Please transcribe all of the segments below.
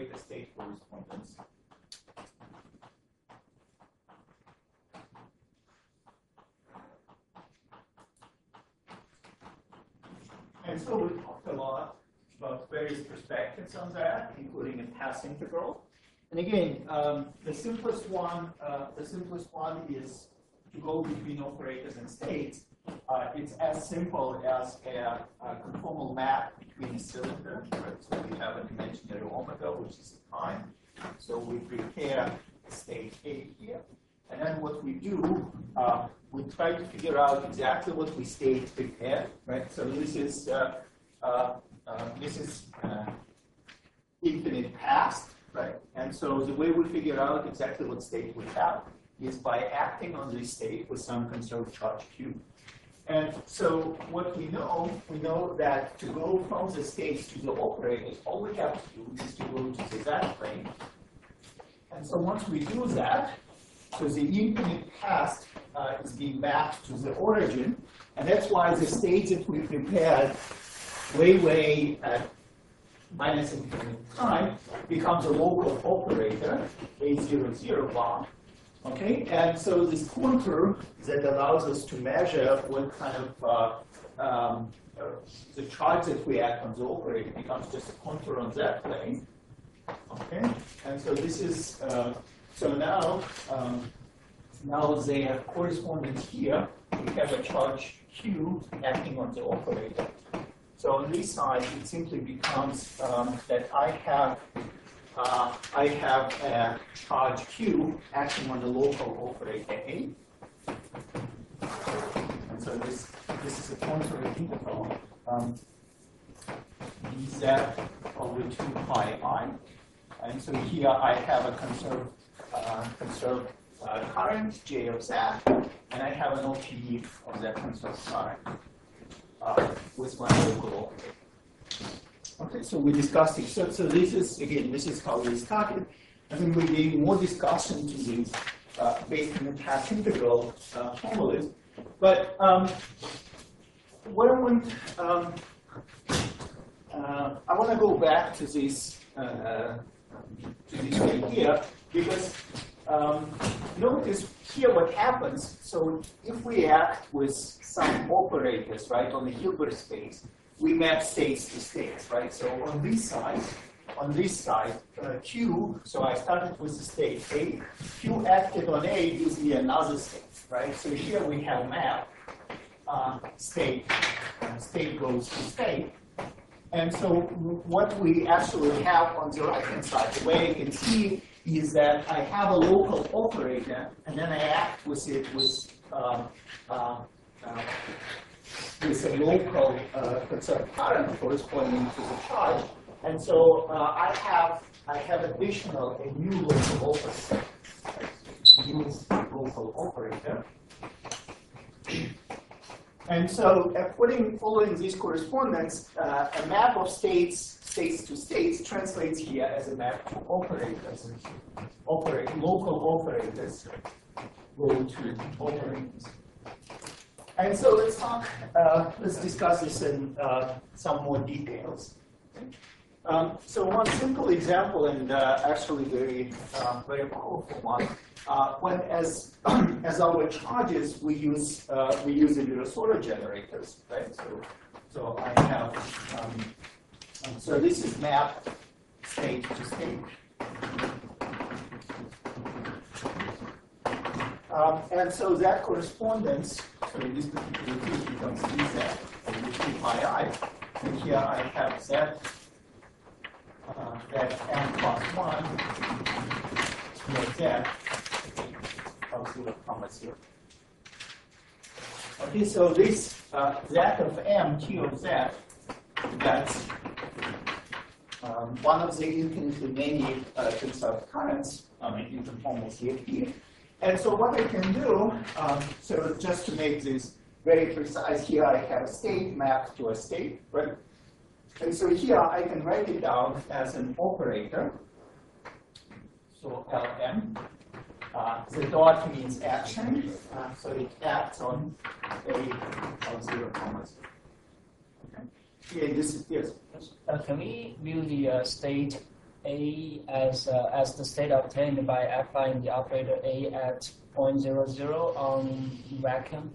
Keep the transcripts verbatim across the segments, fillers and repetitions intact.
operator state correspondence. And so we talked a lot about various perspectives on that, including a path integral. And again, um, the simplest one, uh, the simplest one is to go between operators and states. Uh, it's as simple as a, a conformal map between a cylinder. Right? So we have an imaginary omega, which is time. So we prepare state A here. And then what we do, uh, we try to figure out exactly what we state prepared. Right? So this is uh, uh, uh, this is uh, infinite past. Right? And so the way we figure out exactly what state we have is by acting on this state with some conserved charge Q. And so what we know, we know that to go from the states to the operators, all we have to do is to go to the Z plane. And so once we do that, so the infinite past uh, is being mapped to the origin, and that's why the state that we prepared way, way at minus infinite time becomes a local operator, A zero zero bar. Okay, and so this contour that allows us to measure what kind of uh, um, uh, the charge that we act on the operator becomes just a contour on that plane. Okay, and so this is uh, so now um, now they have correspondence here. We have a charge Q acting on the operator. So on this side, it simply becomes um, that I have uh, I have a charge Q acting on the local operator A. And so this this is a contour integral um, dz over two pi I. And so here I have a conserved uh, conserved uh, current J of Z, and I have an O P E of that conserved current. Uh, with my local operator. Okay, so we discussed it. So, so this is, again, this is how we started. I think we gave more discussion to these uh, based on the path integral uh, formulas. But um, what I want, um, uh, I want to go back to this, uh, to this idea because um, notice here what happens. So if we act with some operators, right, on the Hilbert space, we map states to states, right? So on this side, on this side, uh, Q, so I started with the state A. Q acted on A gives me another state, right? So here we have map uh, state, uh, state goes to state. And so what we actually have on the right-hand side, the way you can see is that I have a local operator, and then I act with it with um, uh, uh, with a local uh, conserved current corresponding to the charge. And so uh, I have I have additional a new local operator, new local operator. And so according following this correspondence, uh, a map of states states to states translates here as a map to operators. Operate local operators go to operators. And so let's talk, uh, let's discuss this in uh, some more details. Um, so one simple example, and uh, actually very, uh, very powerful one. Uh, when as as our charges, we use uh, we use the Virasoro generators, right? So so I have um, so this is map state to state. Um, and so that correspondence, so in this particular case becomes dz over two pi I, and here I have z uh, that n plus one here z of zero comma zero. Okay, so this uh, z of m t of z, that's um, one of the infinitely many uh, conserved currents, I mean, you can almost see it here. And so what I can do, um, so just to make this very precise, here I have a state mapped to a state, right? And so here I can write it down as an operator. So L M. Uh, the dot means action, uh, so it acts on a of zero comma zero. Okay. Yeah, this is yes. Uh, can we view the uh, state A as uh, as the state obtained by applying the operator A at zero point zero zero on vacuum?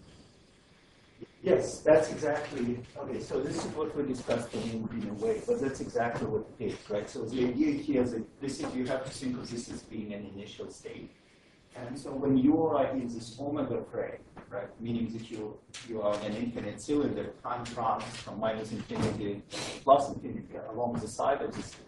Yes, that's exactly, okay, so this is what we discussed in, in a way, but that's exactly what it is, right? So the idea here is that this is, you have to think of this as being an initial state. And so when you are in this omega frame, right, meaning that you, you are an infinite cylinder, time runs from minus infinity to plus infinity along the side of this.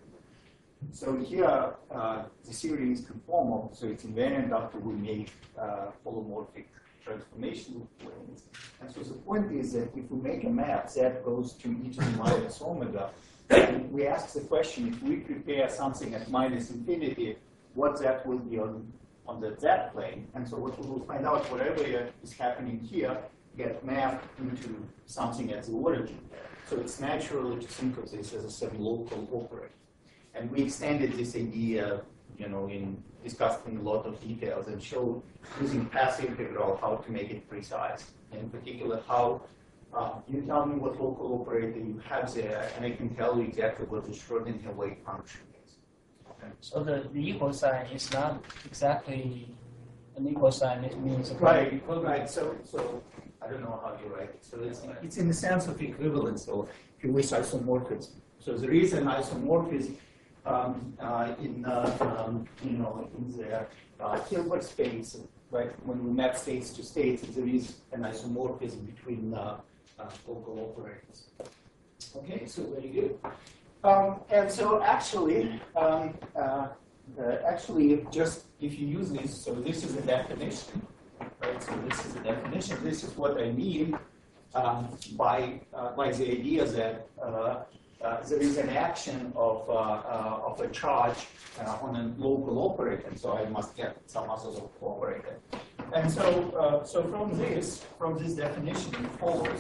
So here, uh, the series is conformal, so it's invariant after we make uh, holomorphic transformation planes. And so the point is that if we make a map that goes to e to the minus omega, and we ask the question, if we prepare something at minus infinity, what that will be on, on the z plane. And so what we will find out, whatever is happening here, get mapped into something at the origin. So it's natural to think of this as a some local operator. And we extended this idea, you know, in discussing a lot of details and showed using path integral how to make it precise. And in particular, how uh, you tell me what local operator you have there, and I can tell you exactly what the Schrodinger wave function is. Okay. So the, the equal sign is not exactly an equal sign. It means a right, equivalent. right. So, so I don't know how you write it. So it's, it's in the sense of equivalence, or if you wish, isomorphism. So there is an isomorphism. Um, uh, in uh, um, you know in the uh, Hilbert space, right? When we map states to states, there is an isomorphism between uh, uh, local operators. Okay, so very good. Um, and so actually, um, uh, uh, actually, just if you use this, so this is a definition, right? So this is a definition. This is what I mean um, by uh, by the idea that. Uh, Uh, there is an action of, uh, uh, of a charge uh, on a local operator, so I must get some other local operator. And so, uh, so from this, from this definition, it follows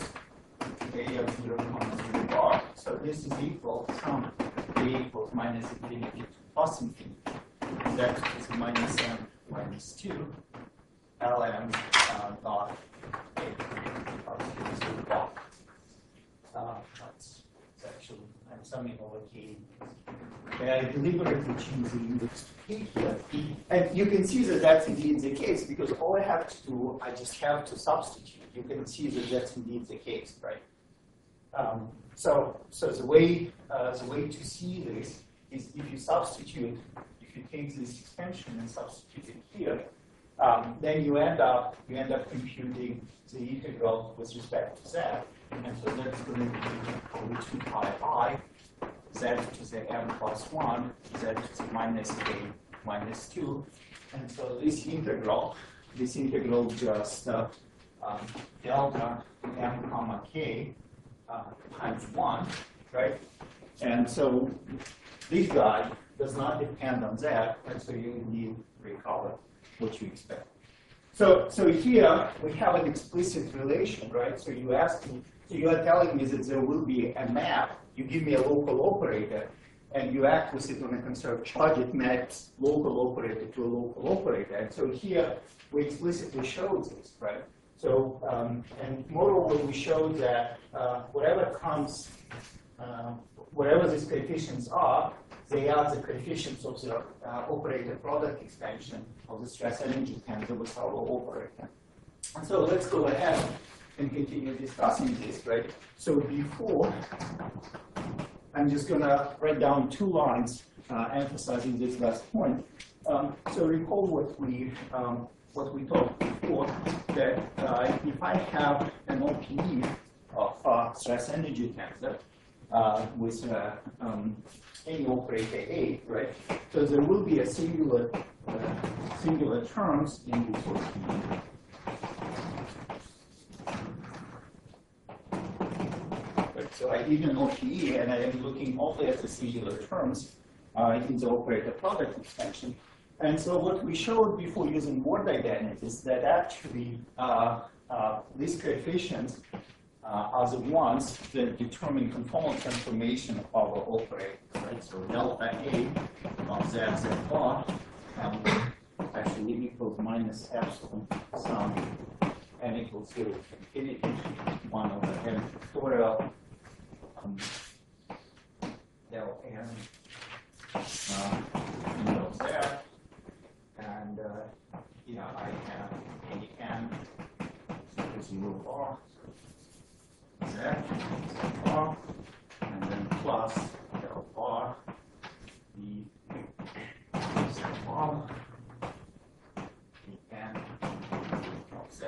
A of zero comma zero bar. So this is equal to sum A equals minus infinity to plus infinity. That is minus m minus two ln uh, dot A of zero bar. Uh, that's actually, I'm summing over k. And I deliberately choose the index to k here. And you can see that that's indeed the case, because all I have to do, I just have to substitute. You can see that that's indeed the case, right? Um, so, so the way uh, the way to see this is if you substitute, if you take this extension and substitute it here, um, then you end up you end up computing the integral with respect to z. And so that's going to be over two pi I, z to the m plus one, z to the minus k minus two. And so this integral, this integral just uh, um, delta m comma k uh, times one, right? And so this guy does not depend on that, and so you need to recover what you expect. So, so here we have an explicit relation, right? So you ask me, so you are telling me that there will be a map. You give me a local operator, and you act with it on a conserved charge. It maps local operator to a local operator. And so here we explicitly showed this, right? So, um, and moreover, we showed that uh, whatever comes, uh, whatever these coefficients are, they are the coefficients of the uh, operator product expansion of the stress energy tensor with our operator. And so let's go ahead and continue discussing this, right? So before, I'm just going to write down two lines uh, emphasizing this last point. Um, so recall what we um, what we talked before, that uh, if I have an O P E of uh, stress energy tensor uh, with uh, um, any operator A, right? So there will be a singular uh, singular terms in this O P E. So I give an O P E, and I am looking only at the singular terms uh, in the operator product expansion. And so what we showed before using Morday dynamics is that actually uh, uh, these coefficients uh, are the ones that determine conformal transformation of our operator. Right? So delta A of z z bar um, actually equals minus epsilon sum n equals zero to infinity one over n factorial. Um, del n uh, E of Z, and uh, here I have A n zero bar Z, bar, and then plus del bar E Z bar E n of Z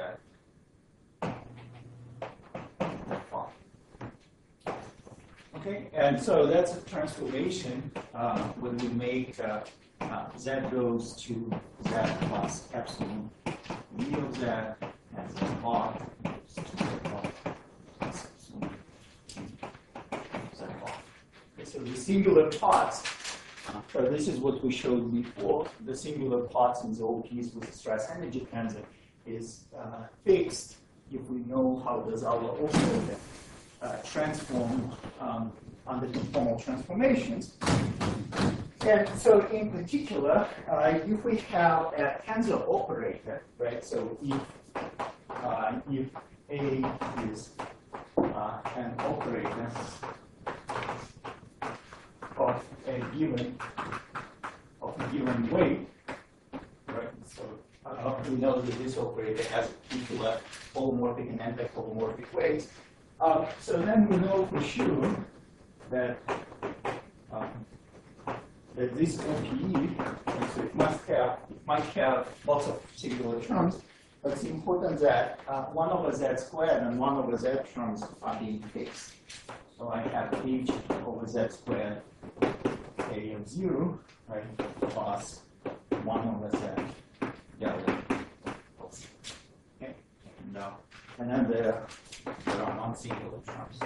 bar. Okay, and so that's a transformation uh, when we make uh, uh, Z goes to Z plus epsilon E of Z and Z bar goes to Z bar plus epsilon Z bar. Okay, so the singular parts, uh, so this is what we showed before, the singular parts in the O Ps with the stress energy tensor is uh, fixed if we know how does our operator uh, transform um, under conformal transformations. And so in particular, uh, if we have a tensor operator, right, so if, uh, if A is uh, an operator of a given, of a given weight, right, so uh, we know that this operator has a particular holomorphic and anti-holomorphic weights. Uh, so then we know for sure that um, that this O P E, so it must have, it might have lots of singular terms, but it's important that uh, one over Z squared and one over Z terms are being fixed. So I have H over Z squared A of zero, right, plus one over Z delta. Okay, and, uh, and then there, there are non-singular terms.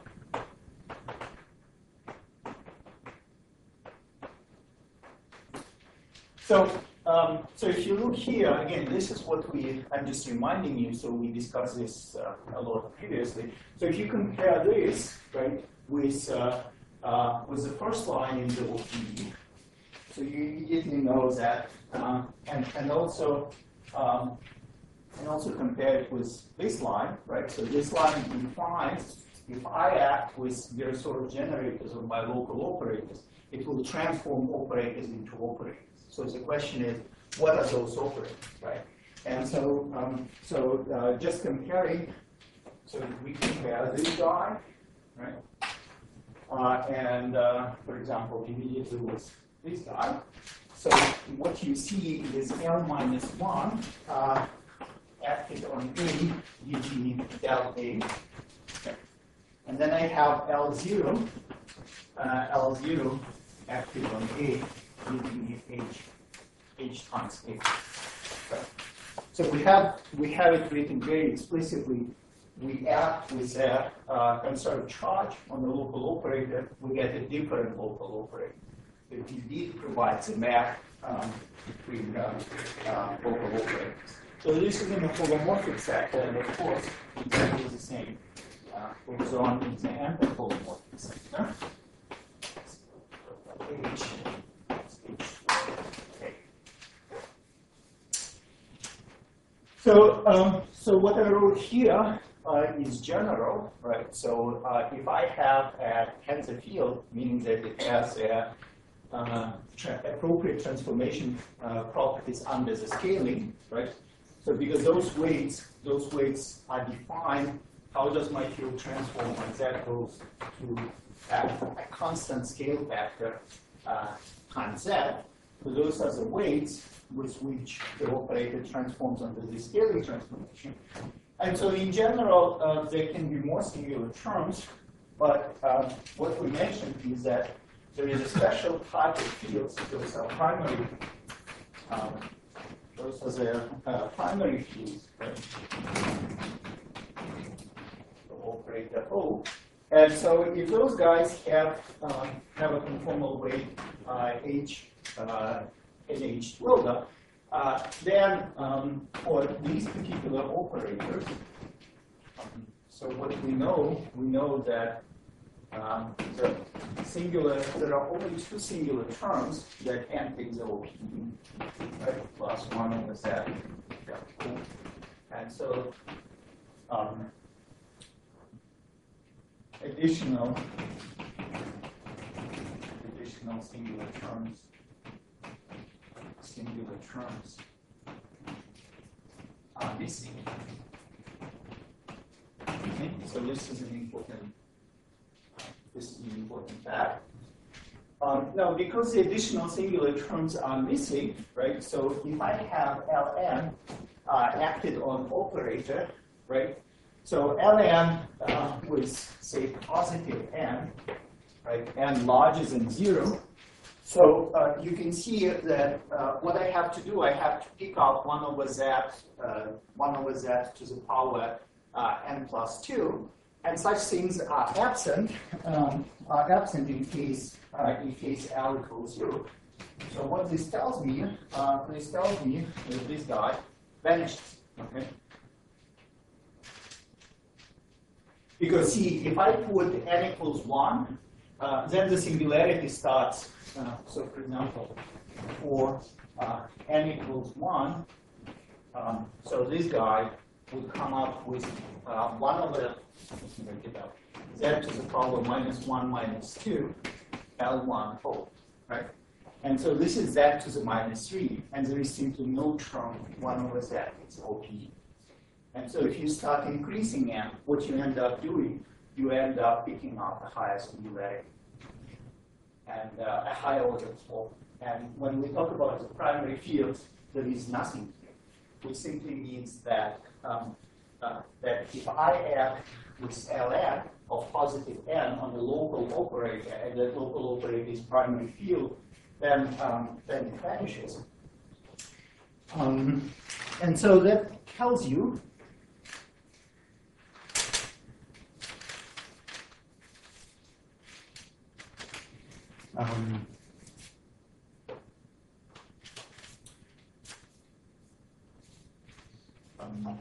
So, um, so if you look here, again, this is what we, I'm just reminding you, so we discussed this uh, a lot previously. So if you compare this, right, with, uh, uh, with the first line in the O P E, so you immediately know that, uh, and, and also, um, and also compare it with this line, right? So this line defines, if I act with various sort of generators of my local operators, it will transform operators into operators. So the question is, what are those operators, right? And so, um, so uh, just comparing, so we compare this guy, right? Uh, and uh, for example, immediately with this guy. So what you see is L minus one uh, acted on A, U G del A. Okay. And then I have L zero, uh, L zero acted on A. H, H times A. Right. So we have we have it written very explicitly. We act with a uh, conserved charge on the local operator. We get a different local operator. The P D provides a map um, between uh, uh, local operators. So this is in the holomorphic sector, and of course, exactly the same uh, goes on in the anti-holomorphic sector. H. So, um, so what I wrote here uh, is general, right? So uh, if I have a tensor field, meaning that it has a, uh, tra appropriate transformation uh, properties under the scaling, right? So because those weights, those weights are defined, how does my field transform when Z goes to a, a constant scale factor uh, times Z? So those are the weights with which the operator transforms under the scaling transformation. And so in general, uh, there can be more singular terms, but uh, what we mentioned is that there is a special type of fields, those are primary, um, those are the uh, primary fields, right? The operator O. And so if those guys have, um, have a conformal weight uh, H, uh, in H tilde, uh, then um, for these particular operators, um, so what we know, we know that um, the singular, there are only two singular terms that can take the O P E, right? Plus one over Z. And so um, additional additional singular terms, singular terms are missing. Okay, so this is an important, this is an important fact. Um, now, because the additional singular terms are missing, right? So if I have Ln uh, acted on operator, right? So Ln uh, with say positive n, right? N larger than zero. So uh, you can see that uh, what I have to do, I have to pick out one over z, uh, one over z to the power uh, n plus two, and such things are absent, um, are absent in case uh, in case L equals zero. So what this tells me, uh, this tells me that this guy vanishes. Okay. Because see, if I put n equals one, uh, then the singularity starts. Uh, so for example, for uh, n equals one, um, so this guy would come up with uh, one over, let's make it up, z to the power minus one minus two, L one whole, right? And so this is z to the minus three, and there is simply no term one over z, it's O P. And so if you start increasing n, what you end up doing, you end up picking up a higher singularity and uh, a higher order flow. And when we talk about the primary fields, there is nothing here, which simply means that um, uh, that if I add with Ln of positive n on the local operator, and that local operator is primary field, then um, then it vanishes. Um, and so that tells you um, um,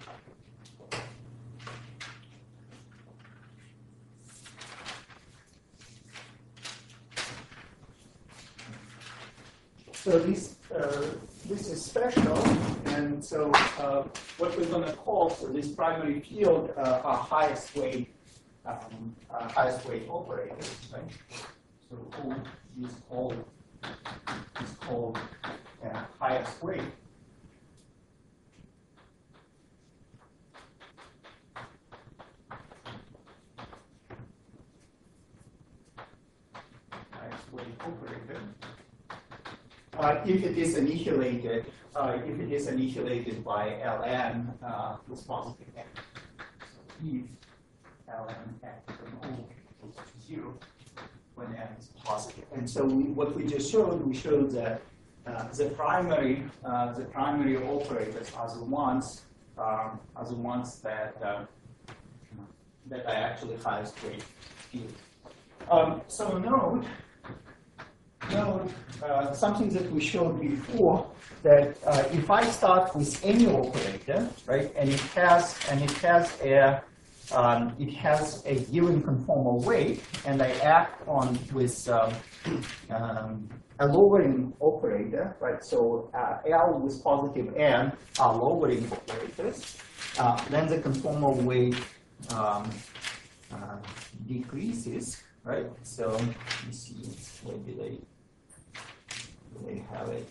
So this, uh, this is special, and so uh, what we're going to call, so this primary field uh, are highest weight, um, uh, highest weight operators, right? So O is called, is called uh, highest weight. Highest weight operator. Uh, if it is annihilated, uh, if it is annihilated by Ln uh, with positive n. So if Ln acts on O equals to zero when n is positive. And so we, what we just showed, we showed that uh, the primary uh, the primary operators are the ones um, are the ones that uh, that are actually highest weight fields. Um, so note. Note uh, something that we showed before, that uh, if I start with any operator, right, and it has and it has a um, it has a given conformal weight, and I act on with um, um, a lowering operator, right? So uh, L with positive n are lowering operators. Uh, then the conformal weight um, uh, decreases, right? So let me see, maybe they. They have it.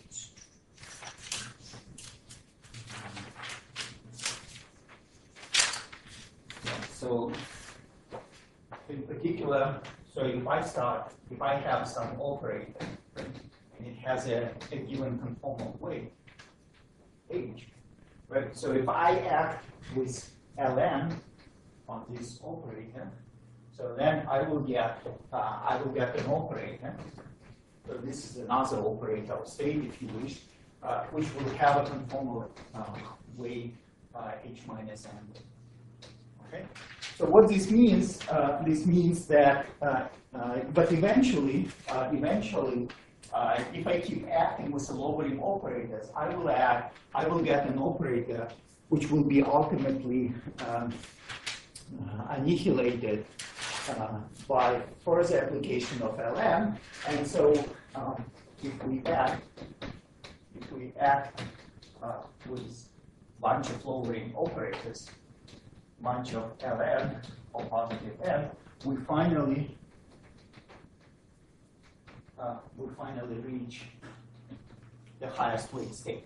Yeah, so in particular, so if I start, if I have some operator, right, and it has a, a given conformal weight, H, right? So if I act with Ln on this operator, so then I will get, uh, I will get an operator. So this is another operator of state, if you wish, uh, which will have a conformal uh, weight uh, h minus n. Okay. So what this means, uh, this means that, uh, uh, but eventually, uh, eventually, uh, if I keep acting with the lowering operators, I will add, I will get an operator which will be ultimately um, uh, annihilated Uh, by further application of Ln, and so um, if we act, if we act uh, with bunch of lowering operators, bunch of Ln or positive n, we finally uh, would finally reach the highest weight state.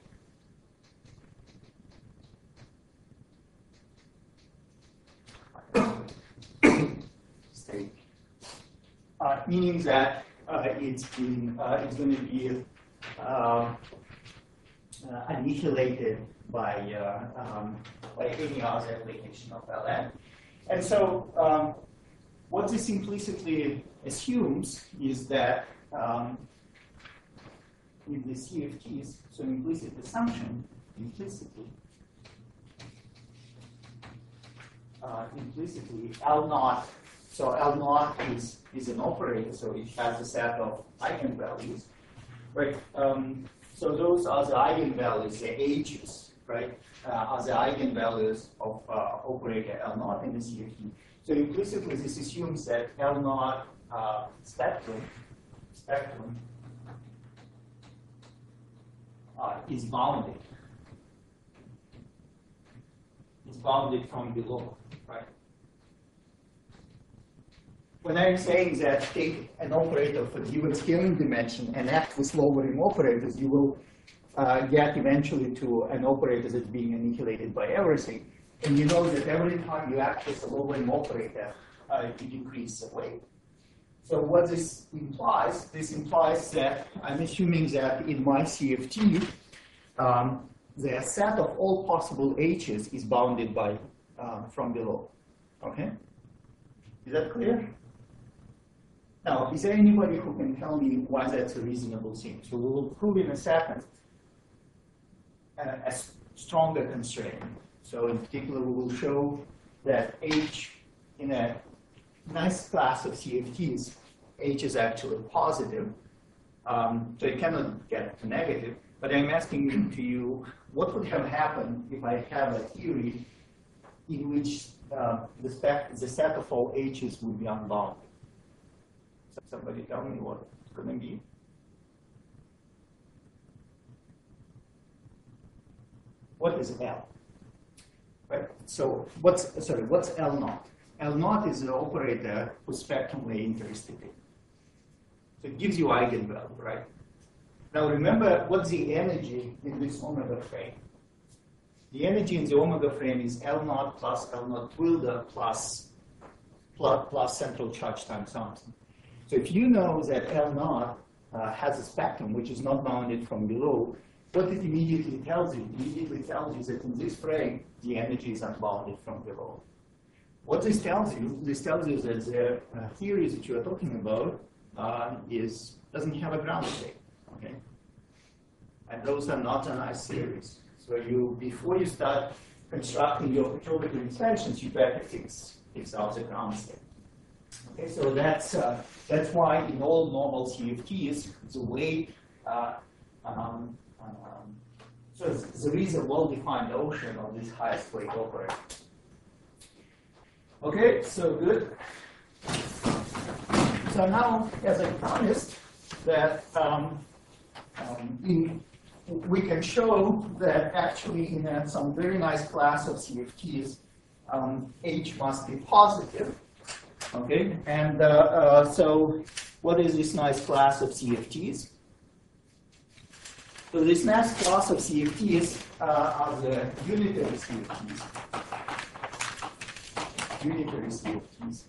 state. Uh, meaning that uh, it's been, uh, it's going to be uh, uh, annihilated by uh, um, by any other application of L N. And so, um, what this implicitly assumes is that um, with the C F Ts, so implicit assumption, implicitly, uh, implicitly L naught. So L naught is is an operator, so it has a set of eigenvalues, right? Um, so those are the eigenvalues, the H's, right? Uh, are the eigenvalues of uh, operator L naught in the C F T. So implicitly, this assumes that L naught uh, spectrum spectrum uh, is bounded. It's bounded from below, right? When I'm saying that take an operator for given scaling dimension and act with lowering operators, you will uh, get eventually to an operator that's being annihilated by everything. And you know that every time you act with a lowering operator, uh, you decrease the weight. So what this implies, this implies that I'm assuming that in my C F T, um, the set of all possible H's is bounded by uh, from below. Okay? Is that clear? Now, is there anybody who can tell me why that's a reasonable thing? So we will prove in a second a, a stronger constraint. So in particular, we will show that H in a nice class of C F Ts, H is actually positive. Um, so it cannot get to negative. But I'm asking to you, what would have happened if I have a theory in which uh, the, spec the set of all H's would be unbounded? So somebody tell me what it's going to be. What is L? Right. So what's sorry? What's L naught? L naught is the operator whose spectrum we're interested in. So it gives you eigenvalue, right? Now remember, what's the energy in this omega frame? The energy in the omega frame is L naught plus L naught tilde plus, plus, plus central charge times something. So if you know that L naught uh, has a spectrum which is not bounded from below, what it immediately tells you? It immediately tells you that in this frame, the energy is unbounded from below. What this tells you, this tells you that the uh, theory that you are talking about uh, is doesn't have a ground state. Okay, and those are not a nice theories. So you, before you start constructing your perturbative expansions, you better fix fix out the ground state. Okay, so that's uh, that's why in all normal C F Ts, the way uh, um, um, so there is a well-defined notion of this highest weight operator. Okay, so good. So now, as I promised, that um, um, in, we can show that actually in a, some very nice class of C F Ts, um, H must be positive. Okay, and uh, uh, so what is this nice class of C F Ts? So this nice class of C F Ts uh, are the unitary C F Ts. Unitary C F Ts.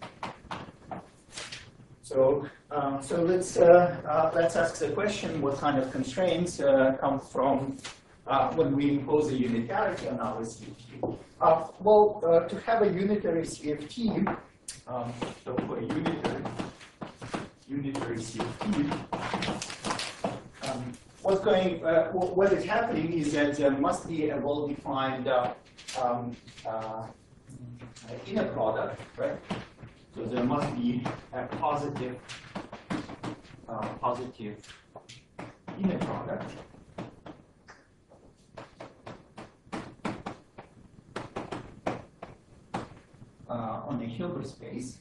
So, um, so let's uh, uh, let's ask the question: what kind of constraints uh, come from uh, when we impose a unitarity on our C F T? Uh, well, uh, to have a unitary C F T, um, so for a unitary unitary C F T, um, what's going, uh, what is happening is that there must be a well-defined uh, um, uh, inner product, right? So there must be a positive, uh, positive inner product. Uh, on a Hilbert space.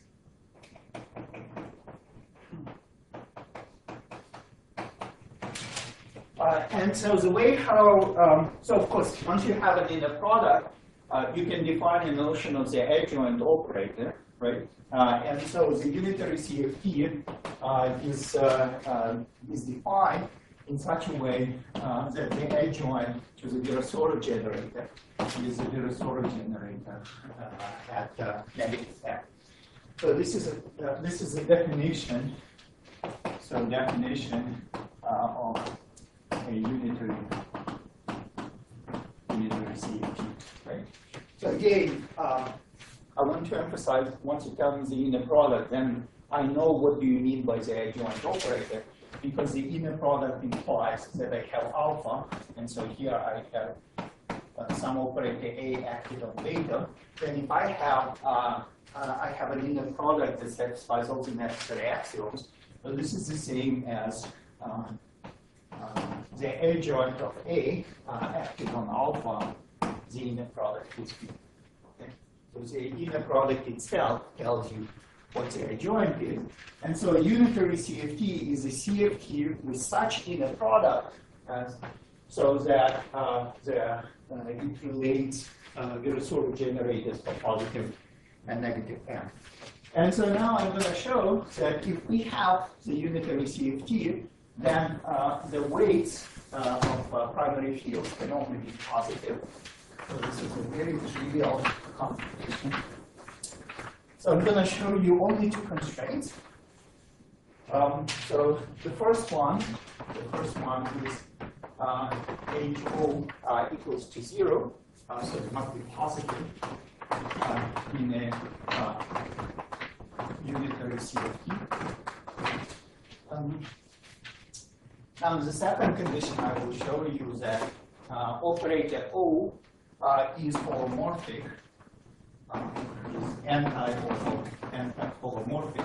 Uh, and so the way how, um, so of course, once you have an inner product, uh, you can define a notion of the adjoint operator. right? Uh, and so the unitary C F T uh, is, uh, uh, is defined in such a way uh, that the adjoint to the Virasoro generator is the Virasoro generator uh, at uh, negative F. So this is a uh, this is a definition. So definition uh, of a unitary unitary C F T, right? So again, um, I want to emphasize, once you tell me the inner product, then I know what do you mean by the adjoint operator, because the inner product implies that I have alpha, and so here I have uh, some operator A acted on beta. Then if I have uh, uh, I have an inner product that satisfies all the necessary axioms, so this is the same as uh, uh, the adjoint of A uh, acting on alpha, the inner product is B. Okay? So the inner product itself tells you what the adjoint is. And so a unitary C F T is a C F T with such inner product as, so that uh, the, uh, it relates uh, Virasoro generators for positive and negative n. And so now I'm going to show that if we have the unitary C F T, then uh, the weights uh, of uh, primary fields can only be positive. So this is a very trivial computation. So I'm going to show you only two constraints. Um, so the first one, the first one is uh, H O uh, equals to zero. Uh, so it must be positive uh, in a uh, unitary C F T. Um, now the second condition I will show you that uh, operator O uh, is holomorphic. Um, is anti-holomorphic.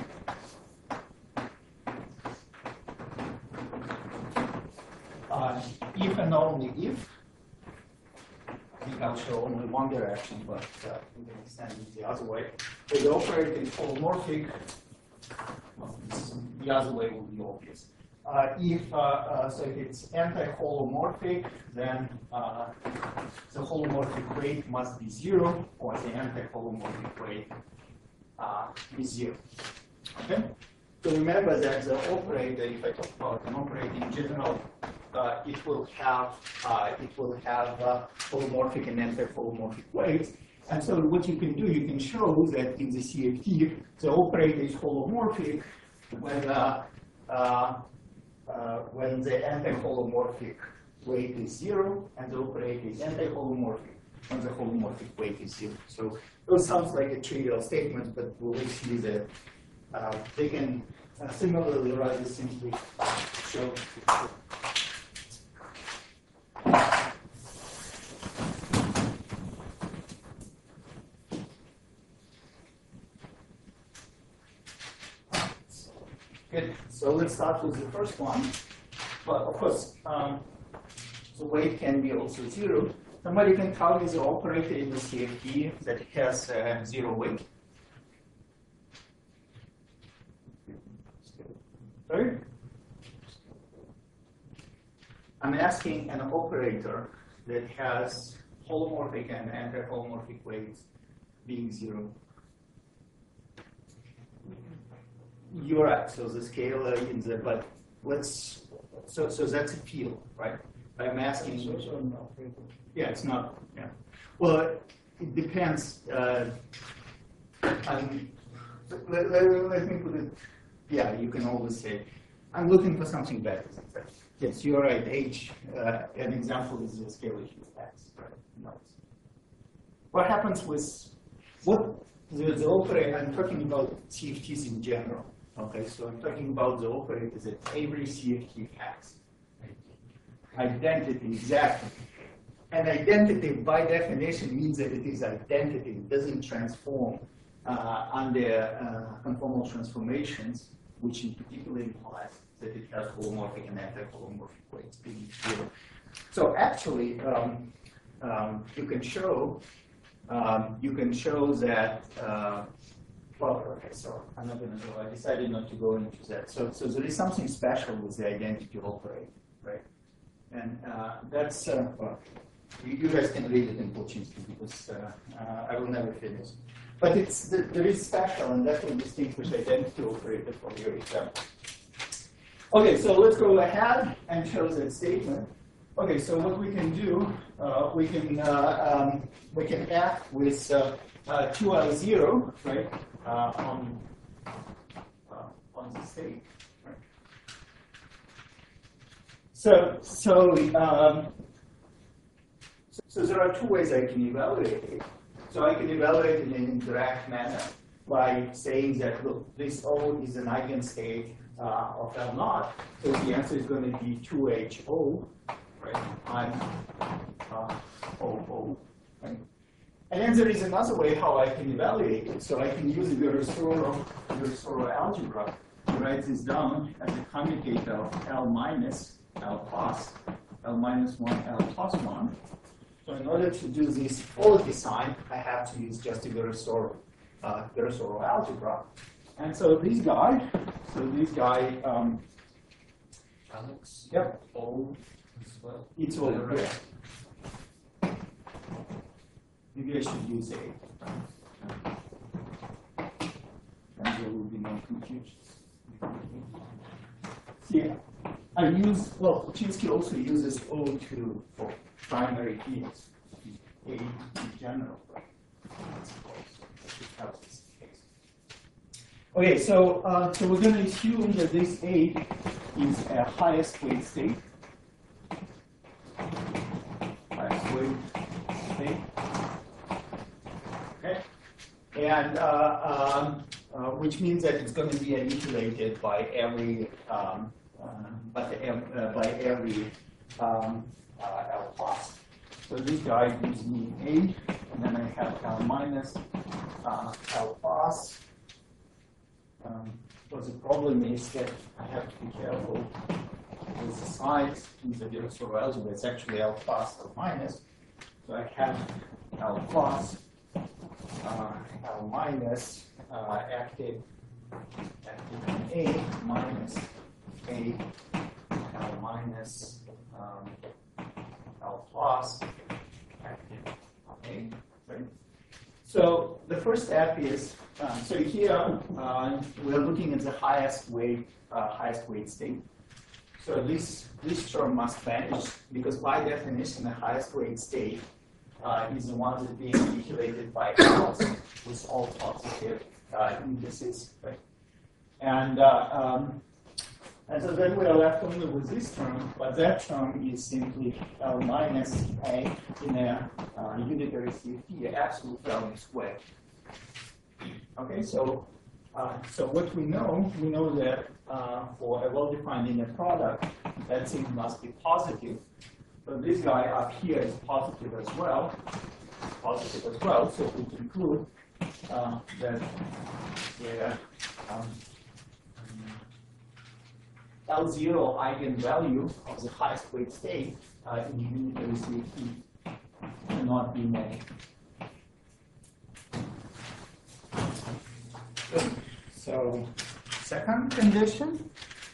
Uh, if and only if, I think I'll show only one direction, but uh, we can extend it the other way. So the operator is holomorphic. Well, the other way will be obvious. Uh, if uh, uh, so, if it's anti-holomorphic, then uh, the holomorphic weight must be zero, or the anti-holomorphic weight uh, is zero. Okay. So remember that the operator, if I talk about an operator in general, uh, it will have uh, it will have uh, holomorphic and anti-holomorphic weights. And so what you can do, you can show that in the C F T, the operator is holomorphic when uh, uh, uh, when the anti-holomorphic weight is zero, and the operator is anti-holomorphic when the holomorphic weight is zero. So those sounds like a trivial statement, but we'll see that uh, they can uh, similarly write this simply show. Good. So let's start with the first one. But of course, um, the weight can be also zero. Somebody can tell me the operator in the C F T that has uh, zero weight. Sorry? I'm asking an operator that has holomorphic and anti-holomorphic weights being zero. You're right. So the scalar in the, but let's, so so that's a field, right? I'm asking. It's also an operator. Yeah, it's not. Yeah. Well, it depends. Uh, I'm, let, let, let me put it. Yeah, you can always say, I'm looking for something better. Yes, you're right. H. Uh, an example is the scalar field X. Right? No. What happens with what the, the operator? I'm talking about C F Ts in general. Okay, so I'm talking about the operators that every C F T has. Identity, exactly. And identity, by definition, means that it is identity. It doesn't transform uh, under uh, conformal transformations, which in particular implies that it has holomorphic and anti-holomorphic weights being zero. So actually, um, um, you can show um, you can show that. Uh, Well, okay, so I'm not going to go. I decided not to go into that. So, so there is something special with the identity operator, right? And uh, that's, uh, well, you, you guys can read it in Polchinski because uh, uh, I will never finish. but it's there is special, and that will distinguish identity operator from your example. Okay, so let's go ahead and show that statement. Okay, so what we can do, uh, we can uh, um, we can act with uh, uh, two L zero, right, uh, on uh, on the state. Right? So so um, so, so there are two ways I can evaluate it. So I can evaluate it in an indirect manner by saying that look, this O is an eigenstate uh, of L naught, so the answer is going to be two H O. Right? I'm uh, O O. Right? And then there is another way how I can evaluate it. So I can use Virasoro, Virasoro algebra to write this down as a commutator of L minus L plus, L minus one, L plus one. So in order to do this quality sign, I have to use just a Virasoro, uh, Virasoro algebra. And so this guy, so this guy, um, Alex? Yep. O as well. It's all Right. yeah. Maybe I should use A. And there will be no confusion. See, I use, well, Chinsky also uses O two for primary fields, A in general. Okay, so uh, so we're going to assume that this A is a highest weight state. Highest weight state. Okay, and uh, um, uh, which means that it's going to be annihilated by every um, uh, by, the, uh, by every um, uh, L plus. So this guy gives me A, and then I have L minus uh, L plus. Um, but the problem is that I have to be careful with the signs in the Virasoro algebra. It's actually L plus or minus. So I have L plus, uh, L minus, uh, active, active on A minus A, L minus, um, L plus, active on A, right? So the first step is, um, so here uh, we're looking at the highest weight, uh, highest weight state. So this this term must vanish because by definition the highest weight state uh, is the one that's being annihilated by L's with all positive uh, indices, right? And uh, um, and so then we are left only with this term, but that term is simply L minus A in a uh, unitary C F T, absolute value squared. Okay, so uh, so what we know, we know that uh, for a well-defined inner product, that thing must be positive. So this guy up here is positive as well, positive as well. So we conclude uh, that yeah. Um, L zero eigenvalue of the highest weight state uh, in unitary C F T cannot be made. Good. So, second condition.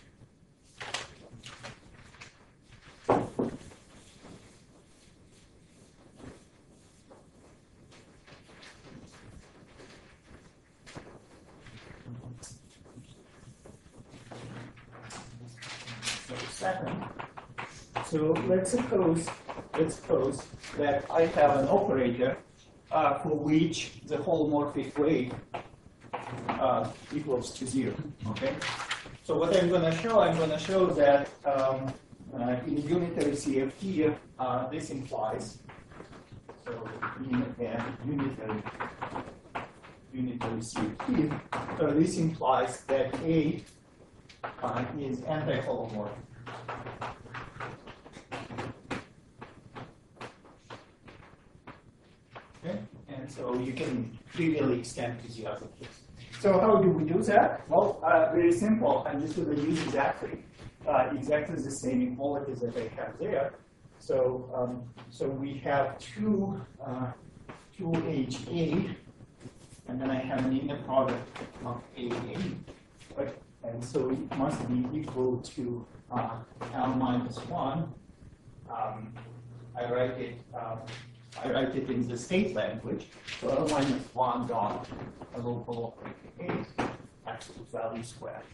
Second. So let's suppose let's suppose that I have an operator uh, for which the holomorphic weight uh, equals to zero. Okay. So what I'm going to show, I'm going to show that um, uh, in unitary C F T, uh, this implies so in a unitary unitary C F T, so this implies that A uh, is anti-holomorphic. Okay, and so you can trivially extend to the other case. So how do we do that? Well, uh, very simple. I'm just going to use exactly uh, exactly the same equalities that I have there. So um, so we have two uh, two H A, and then I have an inner product of A A, right? And so it must be equal to uh, L minus one. Um, I write it um, I write it in the state language. So L minus one dot a local operator A absolute value squared.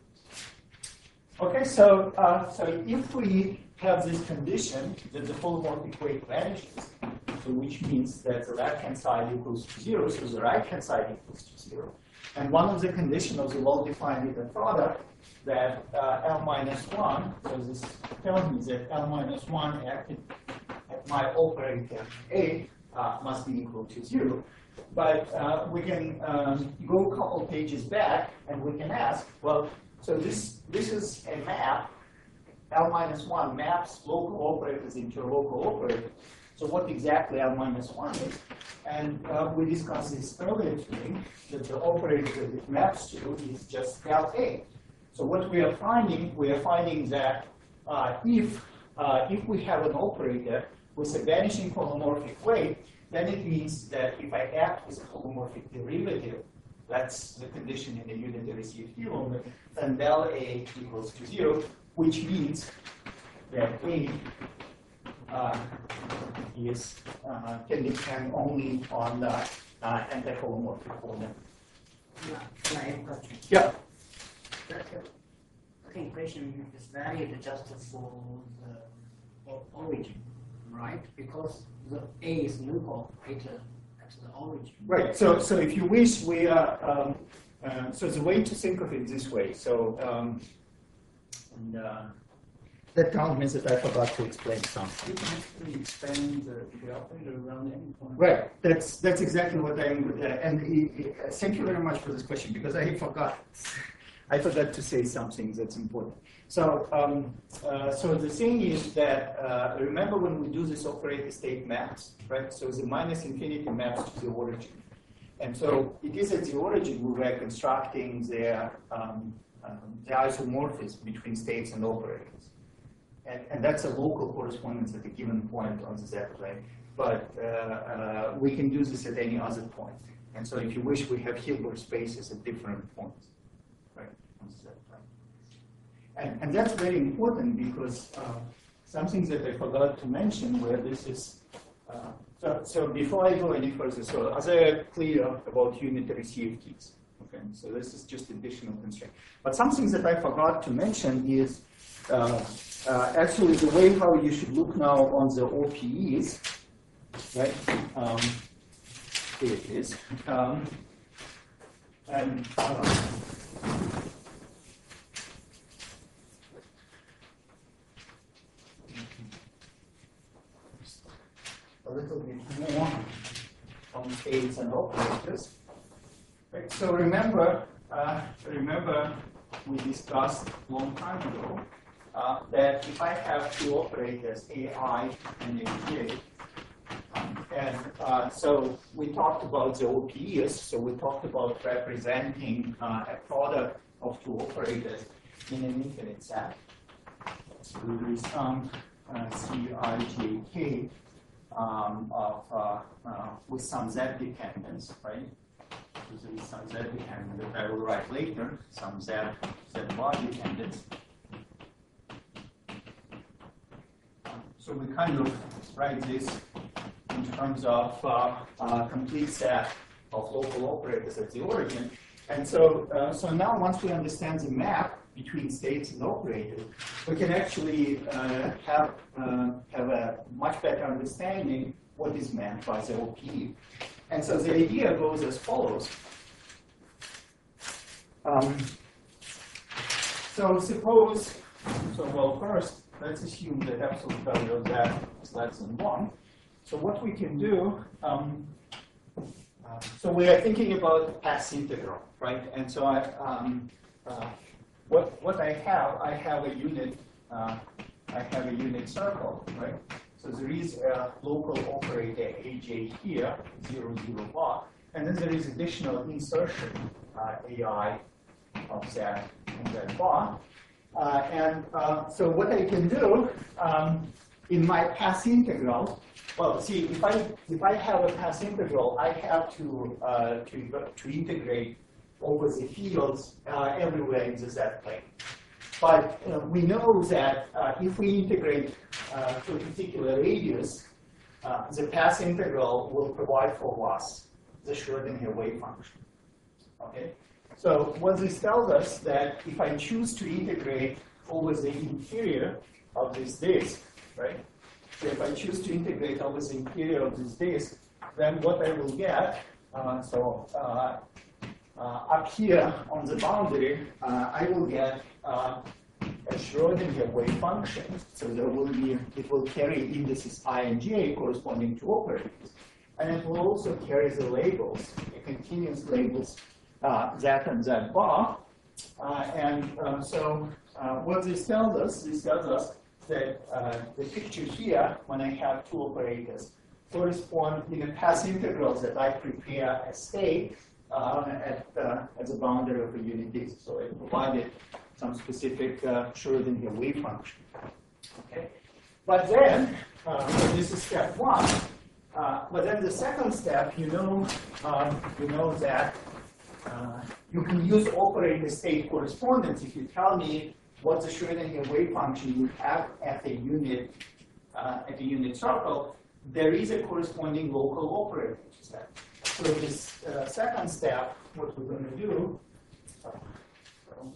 Okay, so uh, so if we have this condition that the holomorphic weight vanishes, so which means that the left-hand side equals to zero, so the right-hand side equals to zero. And one of the conditions of the well-defined even product that uh, L minus one, so this tells me that L minus one acted at my operator A uh, must be equal to zero. But uh, we can um, go a couple pages back and we can ask, well, so this, this is a map. L minus one maps local operators into a local operator. So what exactly L minus one is? And uh, we discussed this earlier today, that the operator that it maps to is just L A. So what we are finding, we are finding that uh, if, uh, if we have an operator with a vanishing holomorphic weight, then it means that if I act with a holomorphic derivative, that's the condition in the unitary C F T moment, then del A equals to zero, which means that A uh, is uh, can depend only on the uh, anti-holomorphic formula. Yeah, can I have a question? Yeah. That uh, equation is valid just for the o- origin, right? Because the A is local at the, at the origin. Right. So, so if you wish, we are. Um, uh, so the way to think of it this way. So, um, and, uh, that tells me that I forgot to explain something. You can actually expand the, the operator around any point. Right. That's that's exactly what I'm. Uh, and uh, thank you very much for this question because I forgot. I forgot to say something that's important. So, um, uh, so the thing is that uh, remember when we do this operator state maps, right? So the minus infinity maps to the origin, and so it is at the origin we were constructing the um, um, the isomorphism between states and operators, and and that's a local correspondence at a given point on the Z plane. But uh, uh, we can do this at any other point, and so if you wish, we have Hilbert spaces at different points. And, and that's very important because uh, something that I forgot to mention where this is, uh, so, so before I go any further, so as I clear about unitary C F Ts, okay, so this is just additional constraint. But something that I forgot to mention is uh, uh, actually the way how you should look now on the O P Es, right? Um, here it is. Um, and, uh, a little bit more on states and operators. Right. So remember, uh, remember we discussed a long time ago uh, that if I have two operators, A I and A J, um, and uh, so we talked about the O P Es, so we talked about representing uh, a product of two operators in an infinite set. So there is some uh, C I J K Um, of uh, uh, with some Z dependence, right? So there is some Z dependence that I will write later, some Z Z bar dependence. So we kind of write this in terms of uh, uh, complete set of local operators at the origin. And so, uh, so now once we understand the map between states and operators, we can actually uh, have uh, have a much better understanding what is meant by the O P E. And so the idea goes as follows. Um, so suppose, so well first, let's assume that absolute value of that is less than one. So what we can do, um, uh, so we are thinking about path integral, right? And so I, um, uh, what what I have, I have a unit, uh, I have a unit circle, right? So there is a local operator A J here, zero zero bar, and then there is additional insertion uh, A I of that in that bar. Uh, and uh, so what I can do um, in my path integral, well, see, if I if I have a path integral, I have to uh, to to integrate over the fields uh, everywhere in the Z plane. But uh, we know that uh, if we integrate uh, to a particular radius, uh, the path integral will provide for us the Schrodinger wave function. Okay? So what this tells us that if I choose to integrate over the interior of this disk, right? So if I choose to integrate over the interior of this disk, then what I will get, uh, so uh, uh, up here on the boundary, uh, I will get uh, a Schrodinger wave function. So there will be, it will carry indices I and j corresponding to operators. And it will also carry the labels, the continuous labels, uh, that and that bar. Uh, and uh, so uh, what this tells us, this tells us that uh, the picture here, when I have two operators, correspond in a path integral that I prepare as state uh, at, uh, at the boundary of a unit disk. So I provided some specific uh, Schrodinger wave function. Okay, but then uh, this is step one. Uh, but then the second step, you know, um, you know that uh, you can use operator state correspondence if you tell me what the Schrodinger wave function you have at a unit uh, at a unit circle. There is a corresponding local operator to that. So this uh, second step, what we're going to do. Uh, so,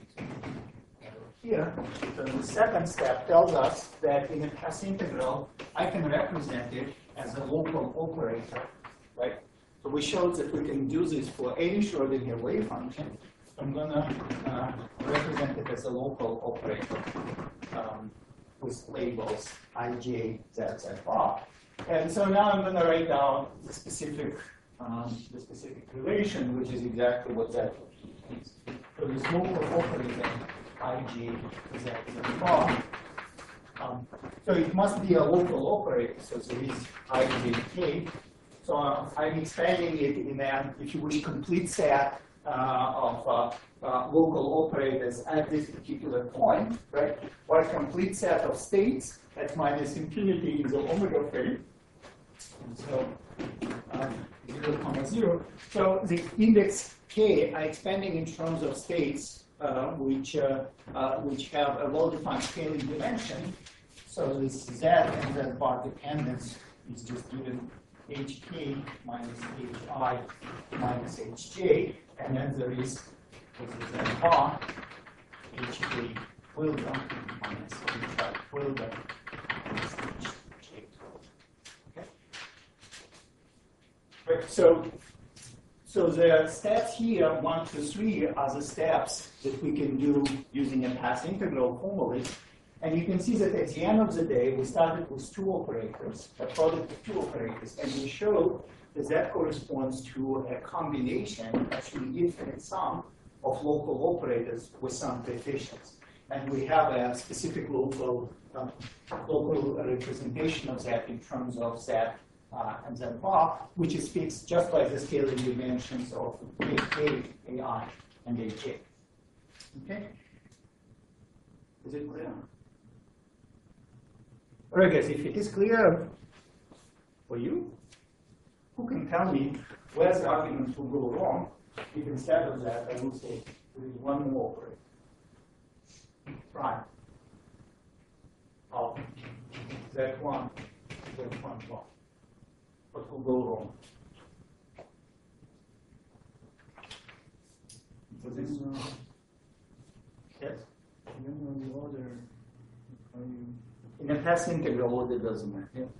here, so the second step tells us that in a path integral, I can represent it as a local operator, right? So we showed that we can do this for any Schrodinger wave function. I'm going to uh, represent it as a local operator um, with labels I, J, Z, Z bar. And so now I'm going to write down the specific, um, the specific relation, which is exactly what that means. So this local operator I, J, Z, Z bar. Um, so it must be a local operator, so there is I, J, K. So uh, I'm expanding it in an, if you wish, complete set uh, of uh, uh, local operators at this particular point, right? Or a complete set of states at minus infinity in the omega frame. And so uh, zero comma zero. So the index K are expanding in terms of states uh, which uh, uh, which have a well-defined scaling dimension. So this Z and Z bar dependence is just given hk minus hi minus hj, and then there is Z bar hk tilde minus hi tilde minus hj. Okay. Right. So, so the steps here, one, two, three, are the steps that we can do using a path integral formulas. And you can see that at the end of the day, we started with two operators, a product of two operators, and we showed that that corresponds to a combination, actually infinite sum, of local operators with some coefficients. And we have a specific local, uh, local representation of that in terms of Z uh, and Z bar, which is fixed just by the scaling dimensions of A K, A I, and A J. Okay? Is it clear? All right, guys, if it is clear for you, who can tell me where the argument will go wrong if instead of that I will say there is one more operator? Right. Oh, that one, that one, one. What will go wrong? So this is, yes? Depending on the order, how you in a path integral order doesn't matter. Yeah.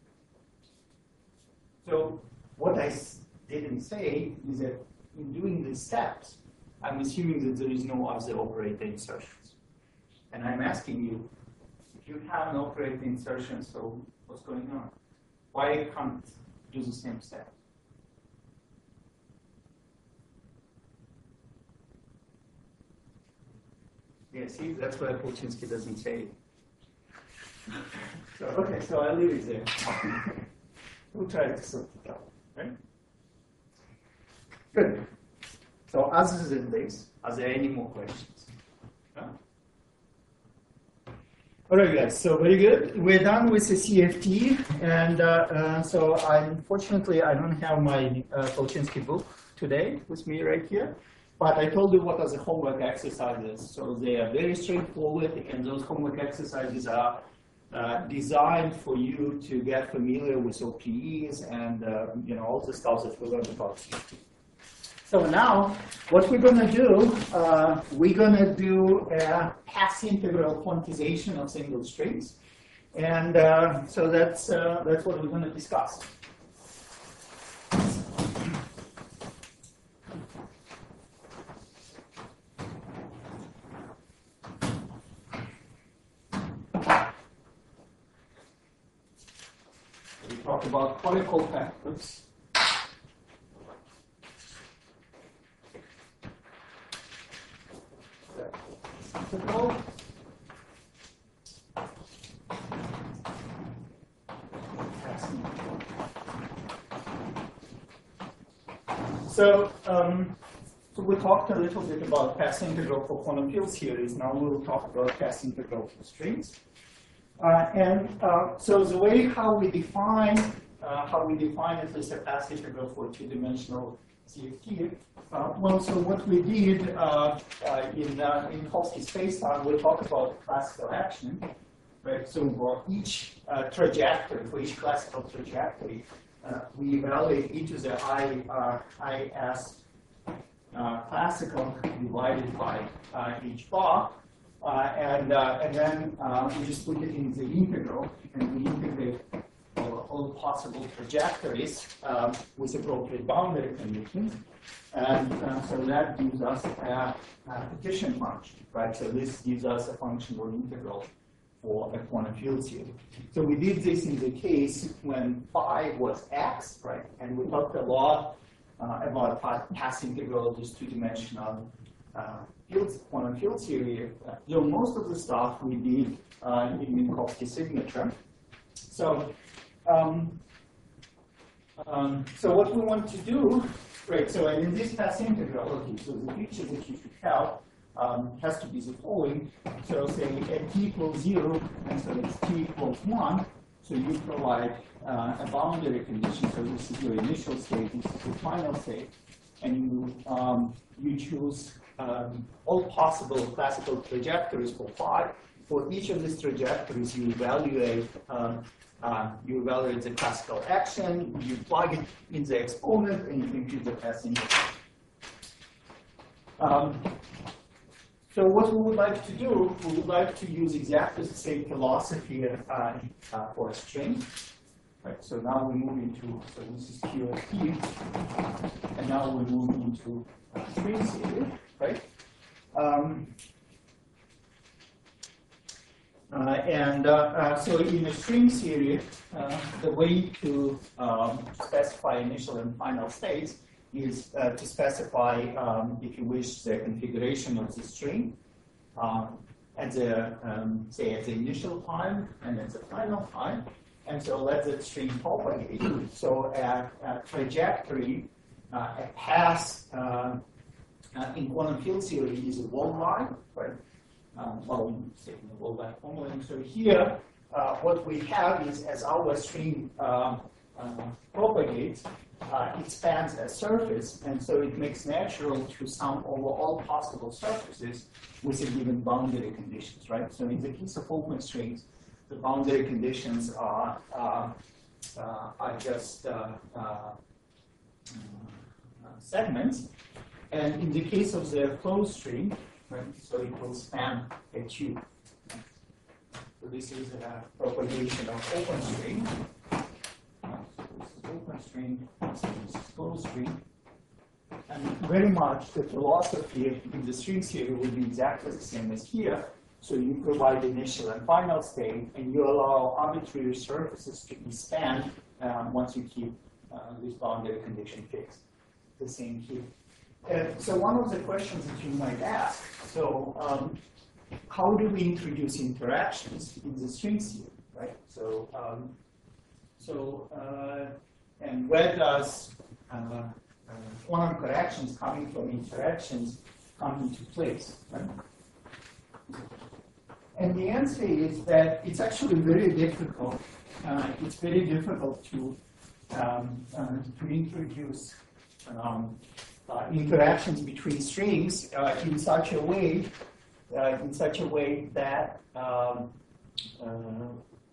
So what I s didn't say is that in doing these steps, I'm assuming that there is no other operator insertions. And I'm asking you, if you have an operator insertion, so what's going on? Why can't do the same step? Yeah, see, that's why Polchinski doesn't say it. So, okay, so I'll leave it there. We'll try to sort it out, right? Good. So other than this, are there any more questions? No? All right, guys, so very good. We're done with the C F T, and uh, uh, so I, unfortunately I don't have my uh, Polchinski book today with me right here. But I told you what are the homework exercises. So they are very straightforward, and those homework exercises are uh, designed for you to get familiar with O P Es and uh, you know all the stuff that we learned about. So now, what we're going to do, uh, we're going to do a path integral quantization of single strings, and uh, so that's uh, that's what we're going to discuss. We talk about conical factors. So, um, so we talked a little bit about path integral for quantum field series. Now we will talk about path integral for strings. Uh, and uh, so the way how we define uh, how we define at least a path integral for two-dimensional C F T. Uh, well, so what we did uh, uh, in uh, in Minkowski spacetime, we talked about classical action, right? So for each uh, trajectory, for each classical trajectory, uh, we evaluate e to the i uh, is uh, classical divided by uh, h bar. Uh, and, uh, and then uh, we just put it in the integral, and we integrate all, all possible trajectories um, with appropriate boundary conditions. And uh, so that gives us a, a partition function, right? So this gives us a functional integral for a quantum field series. So we did this in the case when phi was x, right? And we talked a lot uh, about path integral of this two-dimensional uh, fields, quantum field theory. Uh, you know, most of the stuff we did uh, in Minkowski signature. So, um, um, so what we want to do, right? So in this path integral, okay, so the feature that you should have um, has to be the following. So say at t equals zero, and so it's t equals one. So you provide uh, a boundary condition. So this is your initial state, this is your final state, and you um, you choose Um, all possible classical trajectories for phi. For each of these trajectories, you evaluate um, uh, you evaluate the classical action, you plug it in the exponent, and you compute the path integral. Um, so what we would like to do, we would like to use exactly the same philosophy uh, uh, for a string. Right, so now we move into, so this is Q of T, and now we move into uh, string series. Right? Um, uh, and uh, uh, so in a string series, uh, the way to um, specify initial and final states is uh, to specify, um, if you wish, the configuration of the string uh, at the, um, say, at the initial time and at the final time. And so let the string propagate. So a, a trajectory, uh, a path, uh, Uh, in quantum field theory is a wall line, right? Um, well, say in the wall line formula. So here, uh, what we have is as our string uh, uh, propagates, uh, it spans a surface, and so it makes natural to sum over all possible surfaces with a given boundary conditions, right? So in the case of open strings, the boundary conditions are uh, uh, are just uh, uh, segments. And in the case of the closed string, right, so it will span a tube. So this is a propagation of open string. So this is open string, so this is closed string. And very much the philosophy in the string theory will be exactly the same as here. So you provide initial and final state, and you allow arbitrary surfaces to be spanned um, once you keep uh, this boundary condition fixed. The same here. Uh, so one of the questions that you might ask, so um, how do we introduce interactions in the string theory, right? So, um, so uh, and where does uh, uh, quantum corrections coming from interactions come into place, right? And the answer is that it's actually very difficult. Uh, it's very difficult to um, uh, to introduce. Um, Uh, interactions between strings uh, in such a way, uh, in such a way that um, uh,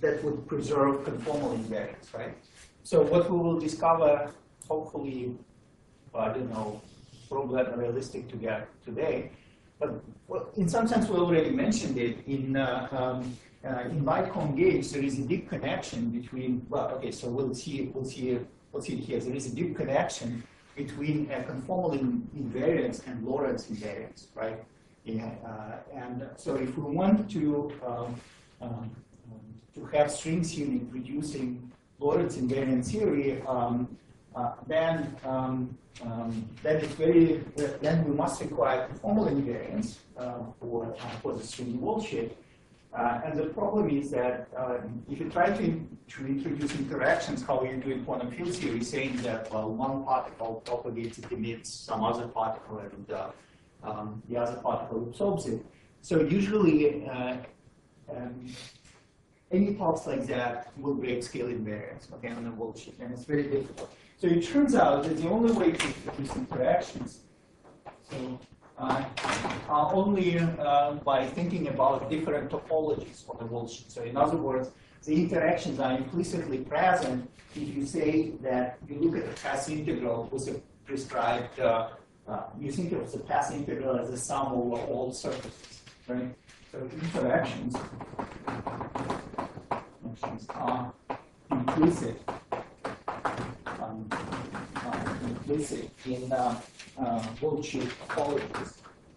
that would preserve conformal invariance, right? So what we will discover, hopefully, I don't know, probably not realistic to get today, but well, in some sense we already mentioned it. In uh, um, uh, in Lightcone gauge, there is a deep connection between. Well, okay, so we'll see. We'll see. We'll see it here. There is a deep connection between a conformal in, invariance and Lorentz invariance, right? Yeah, uh, and so if we want to um, um, to have string theory producing Lorentz invariant theory, um, uh, then um, um, then it's very then we must require conformal invariance uh, for uh, for the string wall shape. Uh, and the problem is that uh, if you try to, to introduce interactions, how you do in quantum field theory, saying that well, one particle propagates, it emits some other particle, and uh, um, the other particle absorbs it. So usually, uh, um, any talks like that will break scale invariance, okay, on the wall sheet, and it's very difficult. So it turns out that the only way to introduce interactions, so uh, are only uh, by thinking about different topologies on the wall sheet. So in other words, the interactions are implicitly present if you say that you look at the path integral with a prescribed, uh, uh, you think of the path integral as a sum over all surfaces, right? So interactions, interactions are implicit, um, uh, implicit in uh, uh, wall sheet topologies.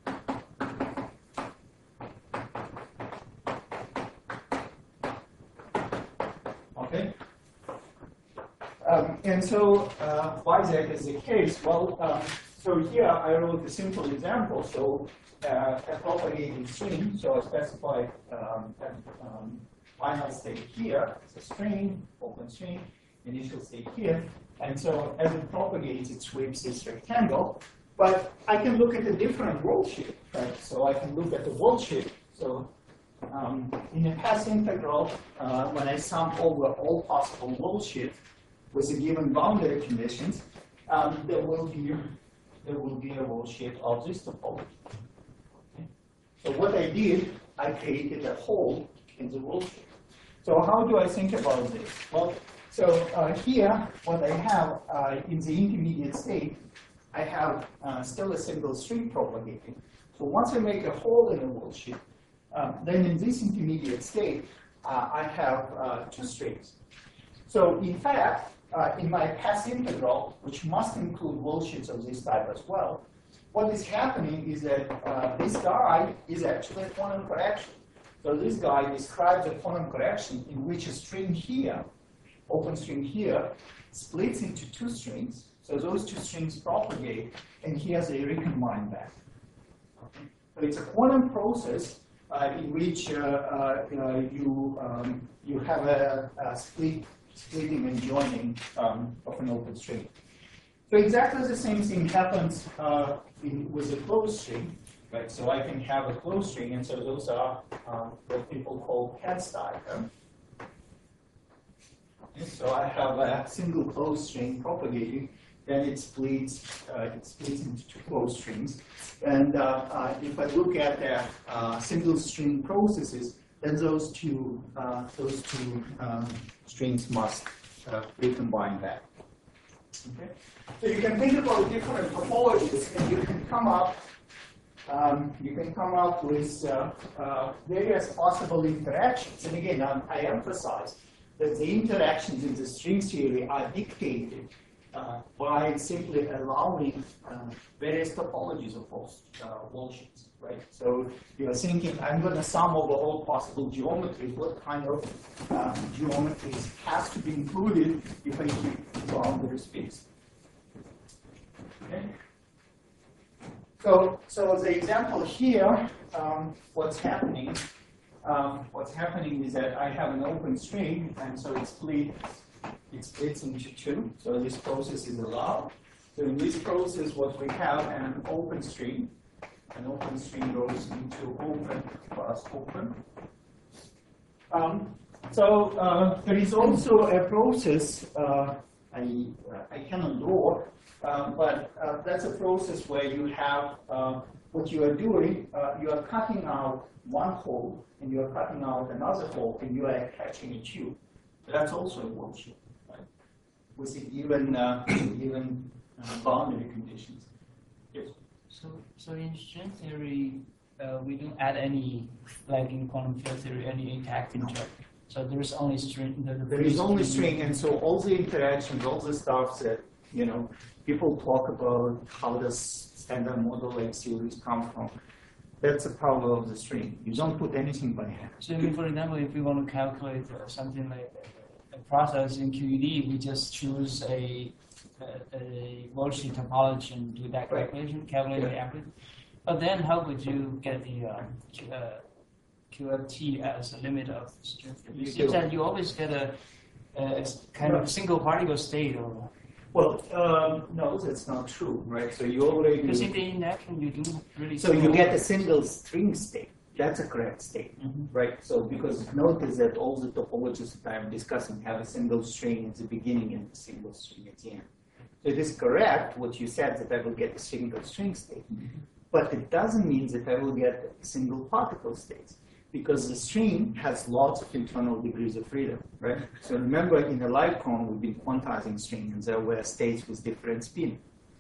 Okay. Um, and so, uh, why that is the case? Well, um, so here I wrote a simple example. So, uh, a propagating string. So I specified um, a um, final state here. It's a string, open string, initial state here. And so, as it propagates, it sweeps this rectangle. But I can look at a different wall shape, right? So I can look at the wall shape. So. Um, in a path integral, uh, when I sum over all possible wall sheet with a given boundary conditions, um, there will be there will be a wall sheet of this topology. Okay. So what I did, I created a hole in the wall sheet. So how do I think about this? Well, so uh, here, what I have uh, in the intermediate state, I have uh, still a single string propagating. So once I make a hole in the wall sheet, Um, then in this intermediate state, uh, I have uh, two strings. So in fact, uh, in my path integral, which must include wall sheets of this type as well, what is happening is that uh, this guy is actually a quantum correction. So this guy describes a quantum correction in which a string here, open string here, splits into two strings. So those two strings propagate, and here's a recombine back. Okay. So it's a quantum process Uh, in which uh, uh, you um, you have a, a split, splitting and joining um, of an open string. So exactly the same thing happens uh, in, with a closed string, right? So I can have a closed string, and so those are uh, what people call Katz diagram. Okay, so I have a single closed string propagating. Then it splits, uh, it splits into two closed strings. And uh, uh, if I look at the uh, single string processes, then those two, uh, those two um, strings must uh, recombine back. Okay? So you can think about different topologies, and you can come up, um, you can come up with uh, uh, various possible interactions. And again, um, I emphasize that the interactions in the string theory are dictated Uh, by simply allowing uh, various topologies of all uh, wall sheets, right? So you're thinking, I'm going to sum over all possible geometries. What kind of uh, geometries has to be included if I keep boundary space? Okay. So, so the example here, um, what's happening? Um, what's happening is that I have an open string, and so it's split. It splits into two, so this process is allowed. So in this process, what we have an open string. An open string goes into open plus open. Um, so uh, there is also a process uh, I, uh, I cannot draw, uh, but uh, that's a process where you have uh, what you are doing, uh, you are cutting out one hole, and you are cutting out another hole, and you are attaching a tube. That's also a wall tube, right? With the even, uh, even uh, boundary conditions. Yes. So, so in string theory, uh, we don't add any, like in quantum field theory, any interacting term. So there's only string. The, the There is only string, and so all the interactions, all the stuff that, you know, people talk about how does standard model X series come from. That's the power of the string. You don't put anything by hand. So, I mean, for example, if we want to calculate uh, something like a process in Q E D, we just choose a a, a voltage topology and do that calculation, calculate the amplitude. But then, how would you get the uh, Q, uh, Q F T as a limit of the string? You It seems do. that you always get a, a kind of single particle state, or Well, um, no, that's not true, right? So you already. because in the interaction you do really. So you get a single string state. That's a correct state, Mhm. right? So because notice that all the topologies that I'm discussing have a single string at the beginning and a single string at the end. So it is correct what you said that I will get a single string state, but it doesn't mean that I will get a single particle state because the string has lots of internal degrees of freedom, right? So remember in a light cone we've been quantizing string and there were states with different spin.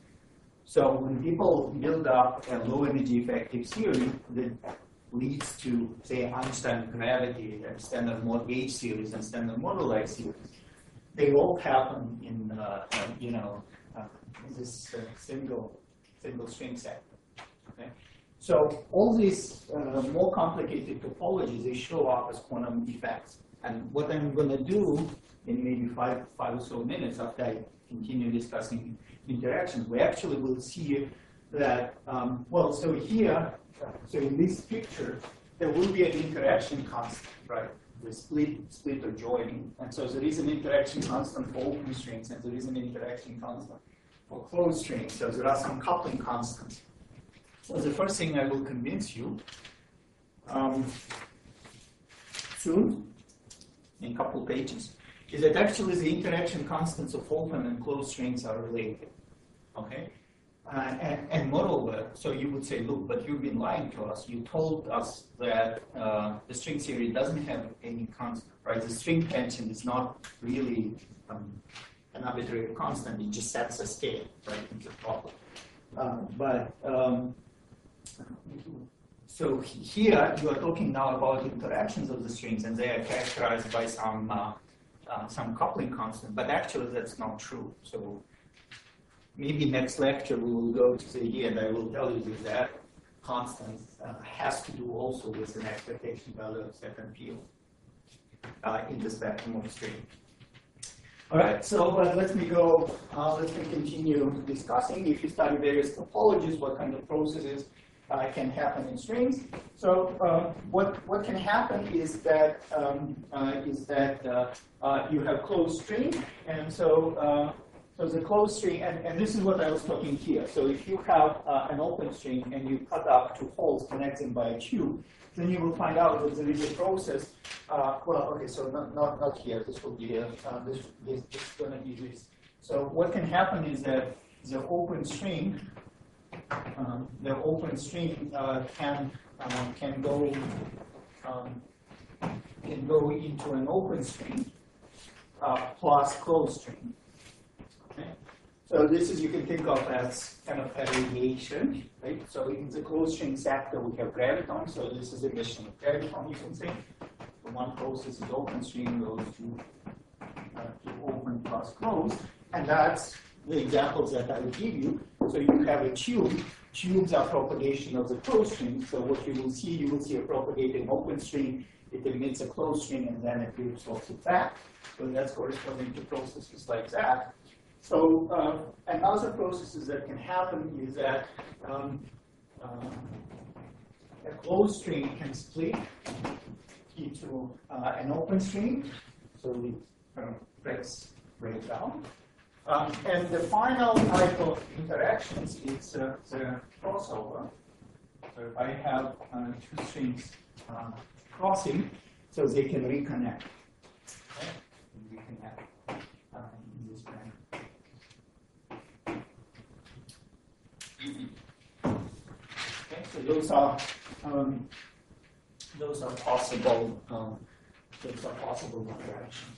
So when people build up a low energy effective theory that leads to, say, Einstein gravity and standard model H series and standard model X series, they all happen in, uh, uh, you know, uh, this uh, single single string set. Okay, so all these uh, more complicated topologies they show up as quantum effects. And what I'm going to do in maybe five five or so minutes after I continue discussing interactions, we actually will see that um, well, so here. So in this picture, there will be an interaction constant, right? The split, split or joining. And so there is an interaction constant for open strings, and there is an interaction constant for closed strings. So there are some coupling constants. So the first thing I will convince you um, soon, in a couple pages, is that actually the interaction constants of open and closed strings are related. Okay? Uh, and, and moreover, so you would say, look, but you've been lying to us. You told us that uh, the string theory doesn't have any constant, right? The string tension is not really um, an arbitrary constant. It just sets a state, right? It's a problem. Uh, but um, so here you are talking now about interactions of the strings, and they are characterized by some uh, uh, some coupling constant. But actually, that's not true. So. Maybe next lecture we will go to the E and I will tell you that that constant uh, has to do also with an expectation value of second field uh, in the spectrum of string. All right, so uh, let me go, uh, let me continue discussing. If you study various topologies, what kind of processes uh, can happen in strings. So uh, what, what can happen is that, um, uh, is that uh, uh, you have closed string, and so uh, So the closed string, and, and this is what I was talking here. So if you have uh, an open string and you cut up two holes connecting by a tube, then you will find out that there is a process. Uh, well, okay, so not, not, not here. This will be here. Uh, this, this, this is going to be this. So what can happen is that the open string, um, the open string uh, can uh, can go um, can go into an open string uh, plus closed string. Okay. So this is, you can think of as kind of a radiation, right? So in the closed string sector, we have graviton. So this is emission of graviton, you can say. So one process is open string goes to, uh, to open plus closed. And that's the examples that I will give you. So you have a tube. Tubes are propagation of the closed string. So what you will see, you will see a propagating open string. It emits a closed string, and then it reabsorbs it back. So that's corresponding to processes like that. So uh, another processes that can happen is that um, uh, a closed string can split into uh, an open string. So it kind of breaks, breaks down. Um, and the final type of interactions is uh, the crossover. So if I have uh, two strings uh, crossing, so they can reconnect. Okay? Reconnect uh, in this way. Okay. So those are um, those are possible um, those are possible interactions.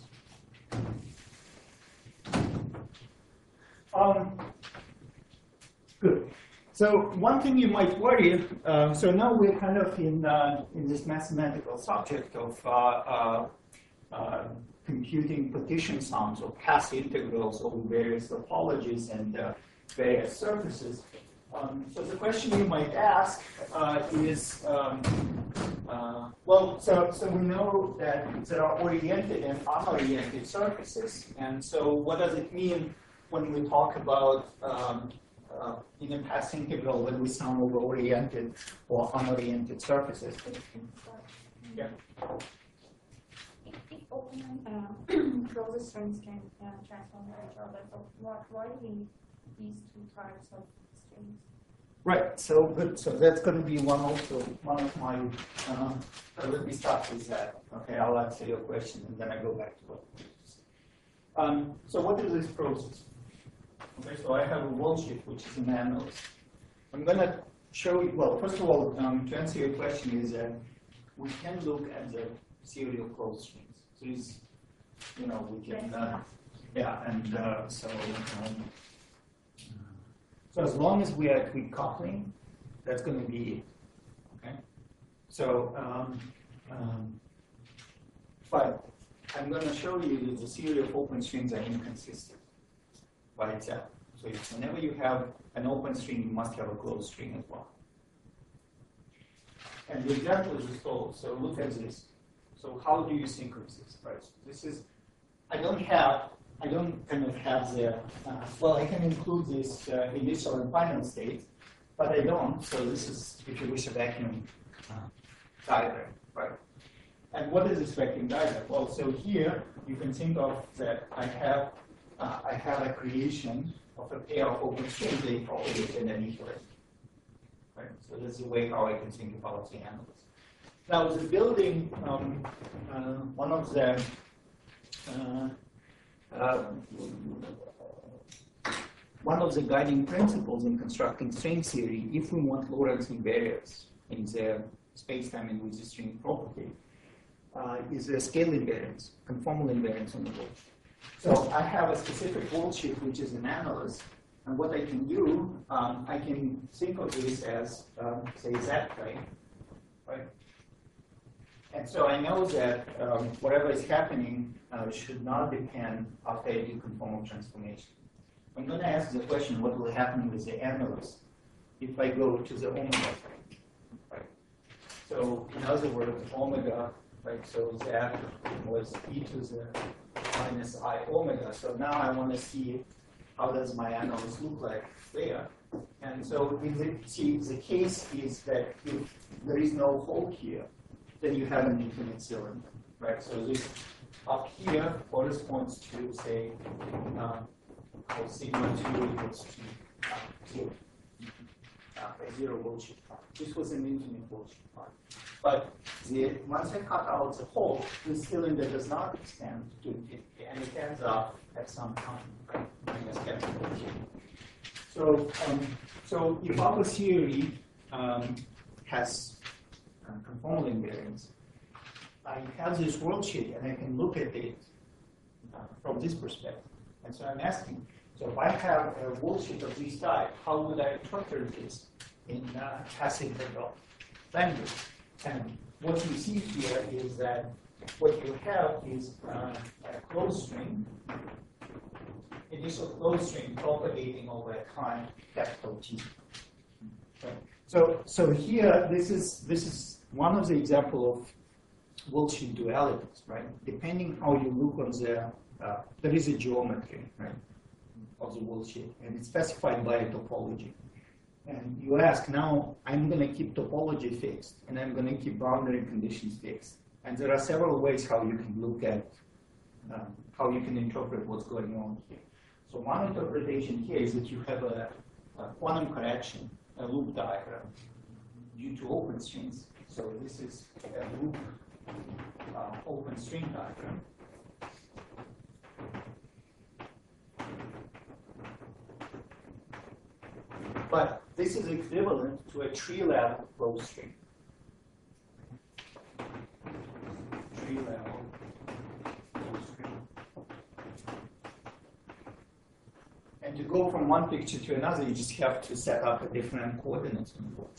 Um, good. So one thing you might worry. Uh, so now we're kind of in uh, in this mathematical subject of uh, uh, uh, computing partition sums or path integrals over various topologies and uh, various surfaces. Um, so the question you might ask uh, is, um, uh, well, so, so we know that there are oriented and unoriented surfaces. And so what does it mean when we talk about um, uh, in a path integral when we sum over oriented or unoriented surfaces? Yeah. If open and uh, closed strings can uh, transform each other, so what, why do we need these two types of strings? Right. So good. So that's going to be one also one of my. Uh, so let me start with that. Okay, I'll answer your question and then I go back to what. Um, so what is this process? Okay, so I have a wall shift which is an analyst. I'm going to show you. Well, first of all, um, to answer your question is that we can look at the theory of closed strings. So it's, you know, we can. Uh, yeah, and uh, so. Um, So as long as we are at weak coupling, that's going to be it. Okay. So, um, um, but I'm going to show you that the theory of open strings are inconsistent by itself. So if whenever you have an open string, you must have a closed string as well. And the example is as follows. So look at this. So how do you synchronize this? Right. So this is. I don't have. I don't kind of have the, uh, well, I can include this uh, initial and final state, but I don't. So this is, if you wish, a vacuum uh, diagram, right? And what is this vacuum diagram? Well, so here you can think of that I have, uh, I have a creation of a pair of open strings, they propagate and annihilate, right? So this is the way how I can think about the analysis. Now, the building, um, uh, one of the, uh, Uh, one of the guiding principles in constructing string theory, if we want Lorentz invariance in the space-time in which the string propagate, uh, is a scale invariance, conformal invariance on the wall. So I have a specific wall shift which is an analyst, and what I can do, um, I can think of this as, um, say, Z plane, right? And so I know that um, whatever is happening uh, should not depend after I do conformal transformation. I'm going to ask the question, what will happen with the analyst if I go to the omega plane? Right? So in other words, omega, right? So that was e to the minus I omega. So now I want to see how does my analyst look like there. And so in the, see, the case is that if there is no hole here, then you have an infinite cylinder, right? So this up here corresponds to, say, uh, sigma two equals to uh, zero, uh, a zero wall shift part. This was an infinite wall shift part. But the, once I cut out the hole, the cylinder does not extend to infinity, and it ends up at some time, right? Minus capital T. So, um, so if our theory um, has Uh, conformal invariance, I have this world sheet and I can look at it uh, from this perspective. And so I'm asking, so if I have a world sheet of this type, how would I interpret this in uh, path integral language? And what you see here is that what you have is uh, a closed string, initial closed string propagating over a time capital T. Okay. So, so here, this is this is one of the example of wall sheet dualities, right? Depending how you look on the, uh, there is a geometry, right, of the wall sheet, and it's specified by a topology. And you ask, now I'm going to keep topology fixed, and I'm going to keep boundary conditions fixed. And there are several ways how you can look at, um, how you can interpret what's going on here. So one interpretation here is that you have a, a quantum correction, a loop diagram due to open strings. So this is a loop uh, open string diagram. But this is equivalent to a tree-level closed string. Tree-level closed string. And to go from one picture to another, you just have to set up a different coordinates on the board.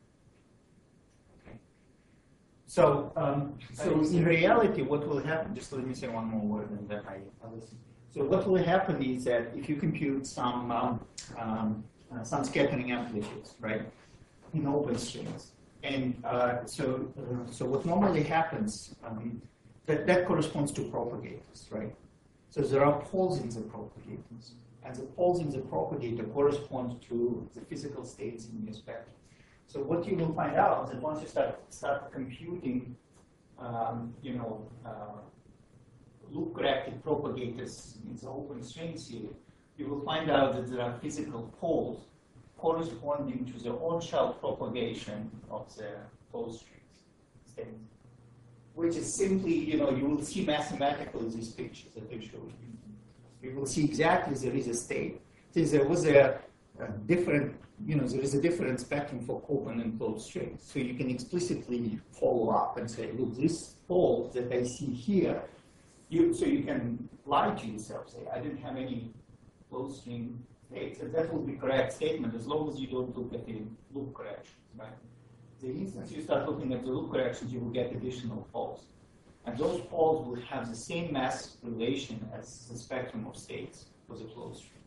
Okay. So, um, so in reality, what will happen? Just let me say one more word, and then I I'll listen. So what will happen is that if you compute some um, um, uh, some scattering amplitudes, right, in open strings, and uh, so uh, so what normally happens um, that that corresponds to propagators, right? So there are poles in the propagators. And the poles in the propagator correspond to the physical states in your spectrum. So what you will find out is that once you start start computing, um, you know, uh, loop-corrected propagators in the open string series, you will find out that there are physical poles corresponding to the on-shell propagation of the closed strings state, which is simply, you know, you will see mathematically these pictures that I showed you. You will see exactly there is a state. Since there was a, a different, you know, there is a different spectrum for open and closed strings. So you can explicitly follow up and say, look, this pole that I see here, you, so you can lie to yourself, say, I didn't have any closed string states. And that will be correct statement as long as you don't look at the loop corrections, right? The instant you start looking at the loop corrections, you will get additional poles. And those poles will have the same mass relation as the spectrum of states for the closed string.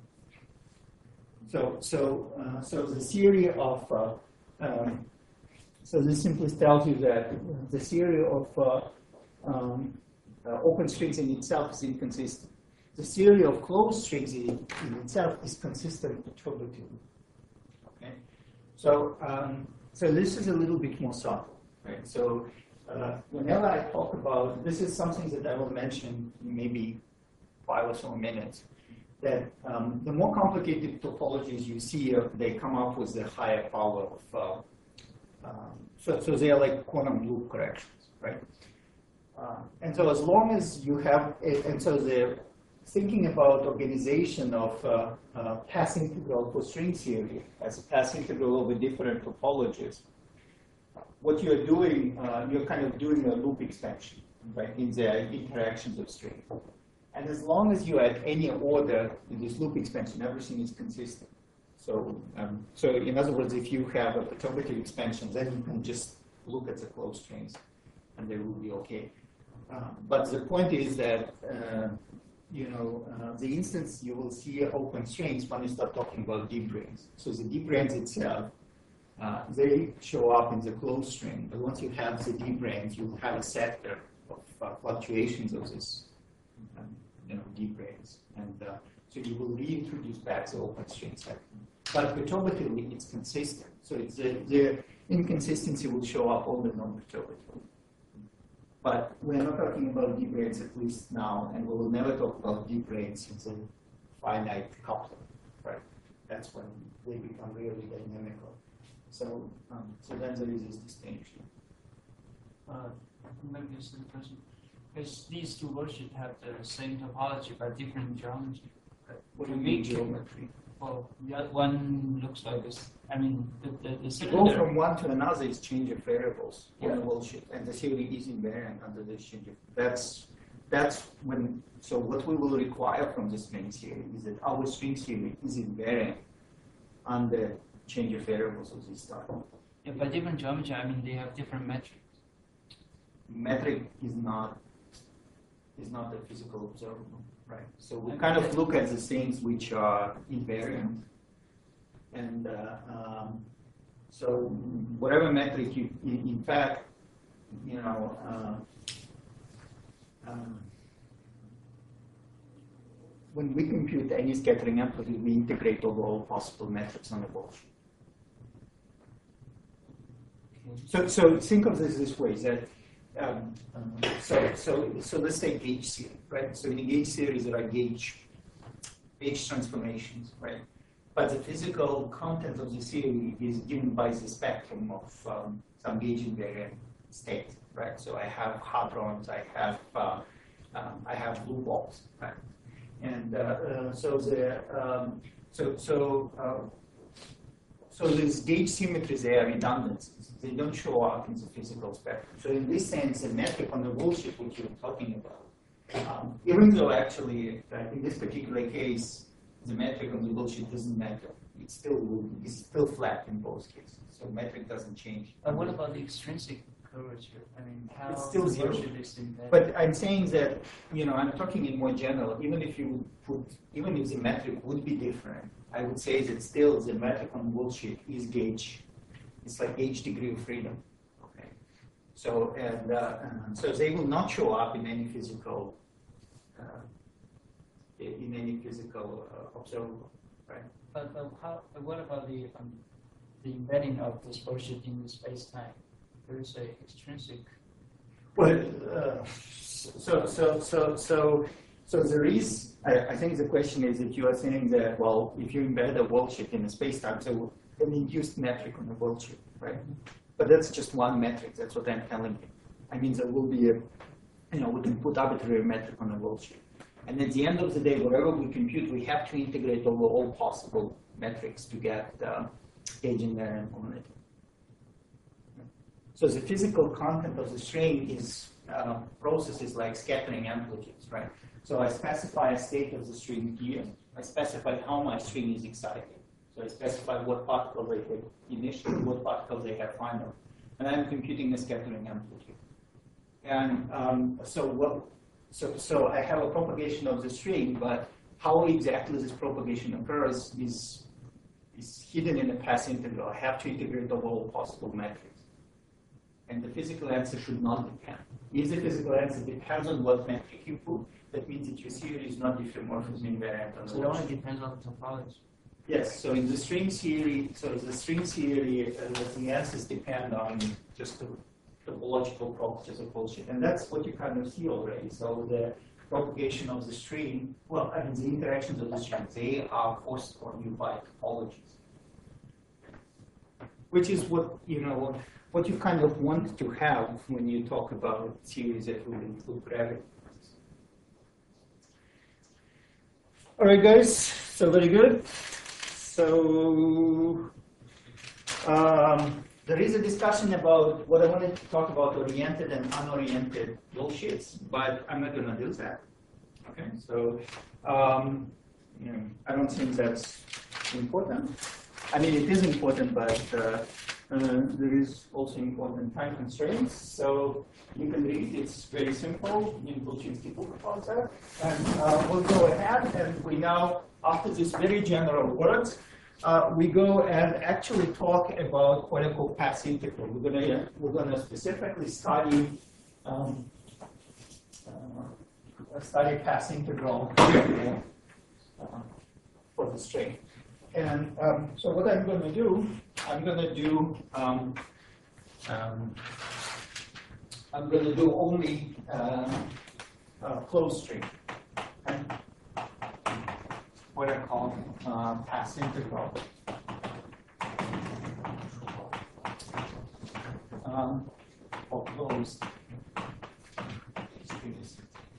So, so, uh, so the theory of, uh, um, so this simply tells you that the theory of uh, um, uh, open strings in itself is inconsistent. The theory of closed strings in, in itself is consistent perturbatively. Okay, so um, so this is a little bit more subtle, right? So. Uh, whenever I talk about, this is something that I will mention in maybe five or so minutes, that um, the more complicated topologies you see, uh, they come up with the higher power of, uh, um, so, so they are like quantum loop corrections, right? Uh, and so as long as you have, it, and so the thinking about organization of uh, uh, path integral for string theory as a path integral over different topologies, what you're doing, uh, you're kind of doing a loop expansion, right, in the interactions of strings. And as long as you add any order in this loop expansion, everything is consistent. So, um, so in other words, if you have a perturbative expansion, then you can just look at the closed strings, and they will be okay. Uh, but the point is that, uh, you know, uh, the instance you will see open strings when you start talking about deep brains. So the deep brains itself, Uh, they show up in the closed string, but once you have the deep brains, you have a sector of uh, fluctuations of this, um, you know, deep brains, and uh, so you will reintroduce back the open string sector. But perturbatively, it's consistent. So it's the, the inconsistency will show up only non-perturbatively. But we're not talking about deep brains at least now, and we will never talk about deep brains in the finite coupling, right? That's when they become really dynamical. So, um, so then there is this distinction. Uh, maybe this is the question. Because these two worksheets have the same topology but different geometry. What do you mean geometry? Well, the other one looks like this. I mean, the, the, the To go from one to another is change of variables in Yeah. the worksheet, and the theory is invariant under this change of. That's that's when. So what we will require from this main theory is that our string theory is invariant under change of variables of this type. Yeah, by different geometry, I mean they have different metrics. Metric is not is not a physical observable, right? So we kind of look at the things which are invariant, and uh, um, so whatever metric you, in, in fact, you know. Uh, um, when we compute any scattering amplitude, we integrate over all possible metrics on the worksheet. So, so think of this this way: that um, um, so, so, so let's take gauge theory, right? So in gauge theory, there are gauge gauge transformations, right? But the physical content of the theory is given by the spectrum of um, some gauge invariant state, right? So I have hadrons, I have uh, um, I have blue balls, right? And uh, uh, so the um, so so. Uh, so these gauge symmetries, they are redundancies. They don't show up in the physical spectrum. So in this sense, the metric on the bullshit, which you're talking about, um, even though actually uh, in this particular case, the metric on the bullshit doesn't matter. It's still it's still flat in both cases. So metric doesn't change. But what about the extrinsic curvature? I mean, how It's still zero. bullshit is embedded? But I'm saying that, you know, I'm talking in more general, even if you would put, even if the metric would be different, I would say that still the metric on bullshit is gauge. It's like gauge degree of freedom. Okay. So, and uh, so they will not show up in any physical, uh, in any physical uh, observable, right? But, but how, but what about the, um, the embedding of this bullshit in the space-time? There is a extrinsic. Well, uh, so, so, so, so, so there is, I, I think the question is that you are saying that, well, if you embed a bullshit in a space-time, so an induced metric on a bullshit, right? But that's just one metric, that's what I'm telling you. I mean, there will be a, you know, we can put arbitrary metric on a bullshit. And at the end of the day, whatever we compute, we have to integrate over all possible metrics to get uh, gauge invariant on it. So the physical content of the string is uh, processes like scattering amplitudes, right? So I specify a state of the string here. I specify how my string is excited. So I specify what particle they have initially, what particles they have final. And I'm computing the scattering amplitude. And um, so what? So, so I have a propagation of the string, but how exactly this propagation occurs is, is hidden in a path integral. I have to integrate over all possible metrics. And the physical answer should not depend. If the physical answer depends on what metric you put, that means that your theory is not diffeomorphism invariant on the So it only bullshit. depends on the topology. Yes, so in the string theory, so the string theory, uh, the answers depend on just the topological properties of bullshit. And that's what you kind of see already. So the propagation of the string, well, I mean, the interactions of the string, they are forced on you by topologies. Which is what, you know, what you kind of want to have when you talk about theories that will include gravity. All right, guys, so very good. So um, there is a discussion about what I wanted to talk about, oriented and unoriented bullshits, but I'm not going to do that. Okay, so um, you know, I don't think that's important. I mean, it is important, but uh, uh, there is also important time constraints. So you can read, it's very simple. You will choose the book about that. And uh, we'll go ahead and we now, after this very general words, uh, we go and actually talk about what I call path integral. We're gonna, we're gonna specifically study um, uh, study path integral uh, for the string. And um, so what I'm going to do, I'm going to do, um, um, I'm going to do only uh, uh, closed string, okay? What I call uh, path integral. Um, or closed strings.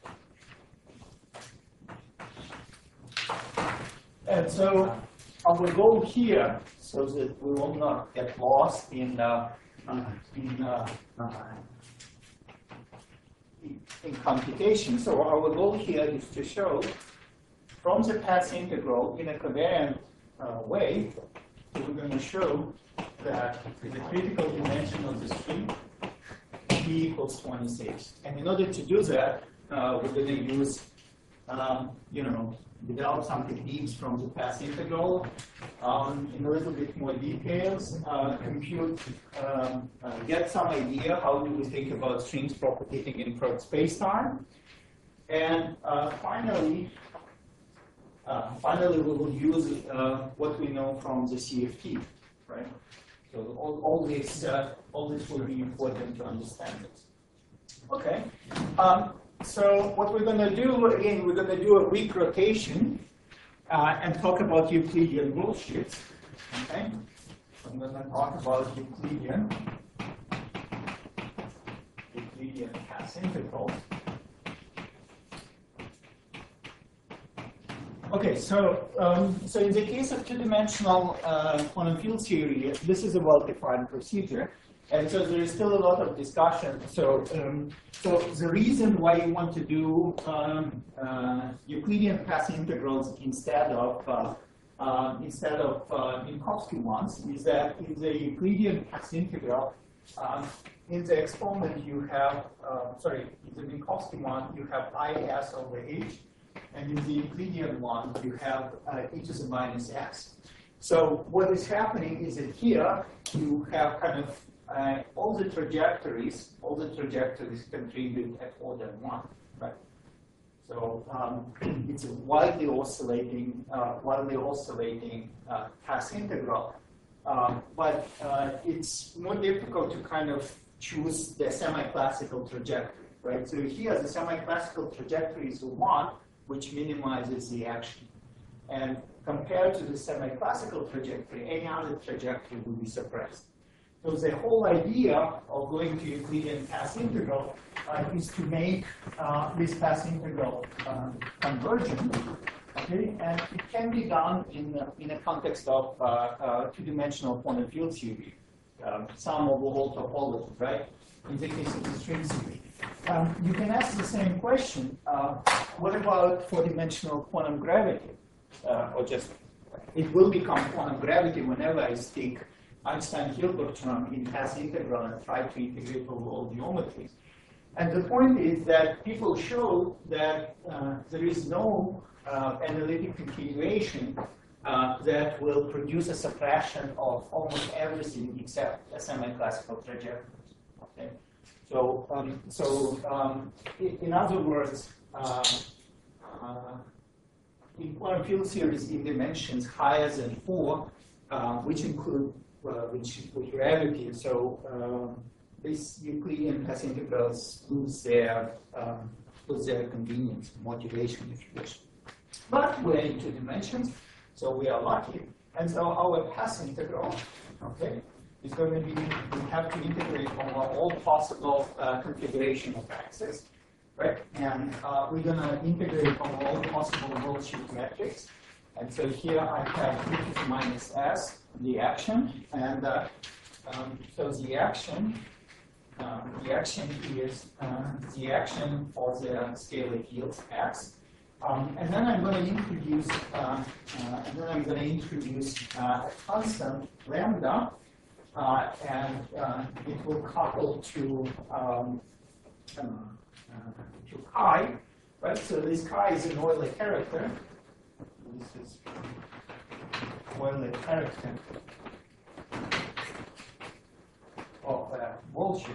And so I will go here so that we will not get lost in uh, in, uh, in computation. So I will go here is to show from the path integral in a covariant uh, way. We're going to show that the critical dimension of the string p equals twenty-six. And in order to do that, uh, we're going to use um, you know. develop some techniques from the path integral um, in a little bit more details, uh, compute, um, uh, get some idea how do we think about strings propagating in Freud space-time. And uh, finally, uh, finally we will use uh, what we know from the C F T, right? So all, all, this, uh, all this will be important to understand this. Okay. Um, So what we're going to do, again, we're going to do a weak rotation uh, and talk about Euclidean bullshit. Okay? I'm going to talk about Euclidean, Euclidean path integral. Okay, so um, so in the case of two-dimensional uh, quantum field theory, this is a well-defined procedure, and so there is still a lot of discussion. So um, so the reason why you want to do um, uh, Euclidean path integrals instead of uh, uh, instead of uh, Minkowski ones is that in the Euclidean path integral, um, in the exponent you have uh, sorry, in the Minkowski one you have I s over h. And in the Euclidean one, you have uh, e to the minus x. So what is happening is that here you have kind of uh, all the trajectories, all the trajectories contribute at order one, right? So um, it's a widely oscillating, uh, widely oscillating uh, path integral. Um, but uh, it's more difficult to kind of choose the semi-classical trajectory, right? So here the semi-classical trajectory is the one which minimizes the action. And compared to the semi-classical trajectory, any other trajectory will be suppressed. So the whole idea of going to Euclidean path integral uh, is to make uh, this path integral uh, convergent, okay? And it can be done in the, in the context of uh, uh, two-dimensional quantum field theory, um, sum over all topology, right? In the case of the string theory. Um, you can ask the same question, uh, what about four-dimensional quantum gravity? Uh, or just, it will become quantum gravity whenever I stick Einstein-Hilbert term in path integral and try to integrate over all geometries. And the point is that people show that uh, there is no uh, analytic continuation uh, that will produce a suppression of almost everything except a semi-classical trajectory. Okay? So, um, so um, in, in other words, uh, uh, in quantum field series in dimensions higher than four, uh, which include uh, which include gravity, so um, these Euclidean path integrals lose their um, lose their convenience, motivation, if you wish. But we're in two dimensions, so we are lucky, and so our path integral, okay, is going to be, we have to integrate over all possible uh, configuration of axes, right? And uh, we're going to integrate over all possible world-sheet metrics. And so here I have e to the minus s, the action, and uh, um, so the action, uh, the action is uh, the action for the scalar fields x. Um, and then I'm going to introduce, uh, uh, and then I'm going to introduce uh, a constant lambda. Uh, and uh, it will couple to um, uh, to chi, right? So this chi is an Euler character. This is Euler character of uh, Walsh.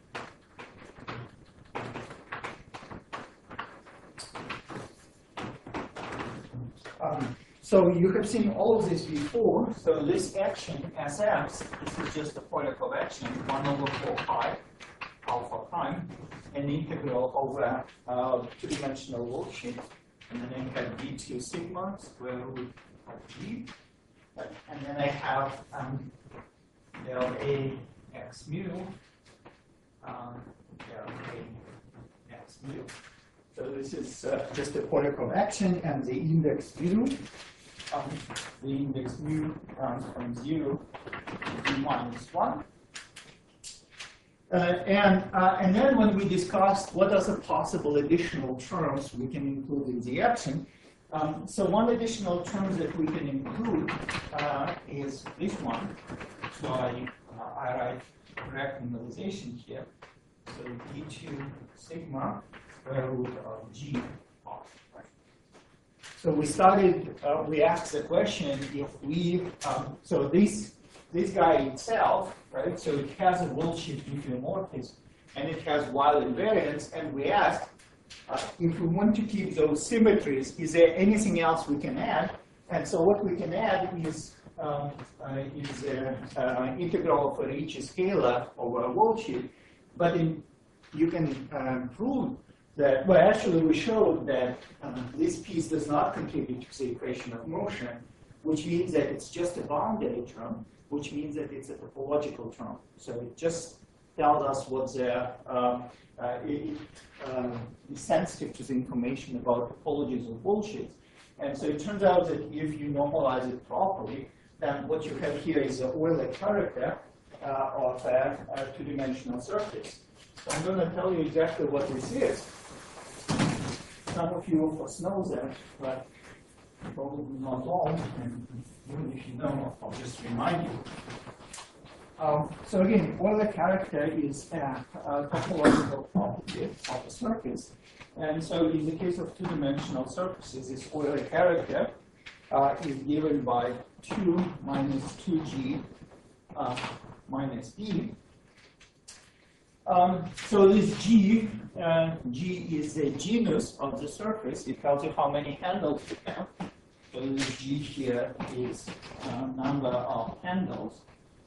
Um, So you have seen all of this before. So this action, S X, this is just a product of action, one over four pi, alpha prime, an integral over uh, two-dimensional worldsheet. And then I have d two sigma, square root of g. And then I have um, del A x mu, um, del A x mu. So this is uh, just a product of action and the index mu. Um, the index mu runs from zero to minus one. Uh, and, uh, and then when we discussed what are the possible additional terms we can include in the action, um, so one additional term that we can include uh, is this one. So I, uh, I write correct normalization here. So d two sigma square root of g off. So we started, uh, we asked the question if we, um, so this, this guy itself, right, so it has a worldsheet diffeomorphism and it has wild invariance, and we asked uh, if we want to keep those symmetries, is there anything else we can add? And so what we can add is, um, uh, is an uh, integral for each scalar over a worldsheet, but in, you can um, prove that, well, actually we showed that uh, this piece does not contribute to the equation of motion, which means that it's just a boundary term, which means that it's a topological term. So it just tells us what the, uh, uh, it, uh, is sensitive to the information about topologies of worldsheets. And so it turns out that if you normalize it properly, then what you have here is the Euler character uh, of a, a two-dimensional surface. So I'm going to tell you exactly what this is. Some of you, of course, know that, but probably not all. And even if you know, I'll just remind you. Um, so again, Euler character is a, a topological property of a surface. And so in the case of two-dimensional surfaces, this Euler character uh, is given by two minus two g uh, minus b. Um, so this g, uh, g is the genus of the surface. It tells you how many handles you have. So this g here is uh, number of handles.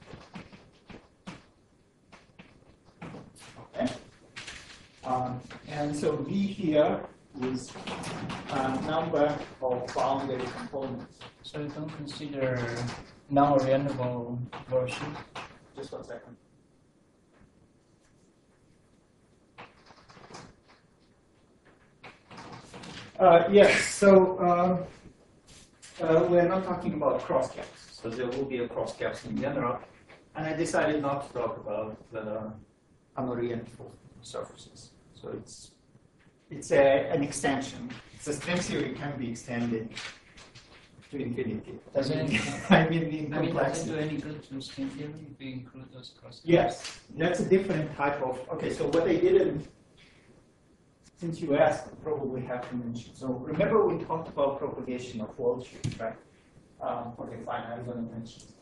Okay. Um, and so v here is uh, number of boundary components. So you don't consider non-orientable version. Just one second. Uh, yes, so um, uh, we're not talking about cross caps. So there will be a cross caps in general. And I decided not to talk about the unorientable surfaces. So it's it's a, an extension. It's a string theory can be extended to infinity. Does it? I mean, in I mean, does it complexity. do any good to string theory if we include those cross? Yes, that's a different type of, okay, so what I didn't, since you asked, I probably have to mention. So remember we talked about propagation of world sheets, right? Um, okay, fine, I'm going to mention this.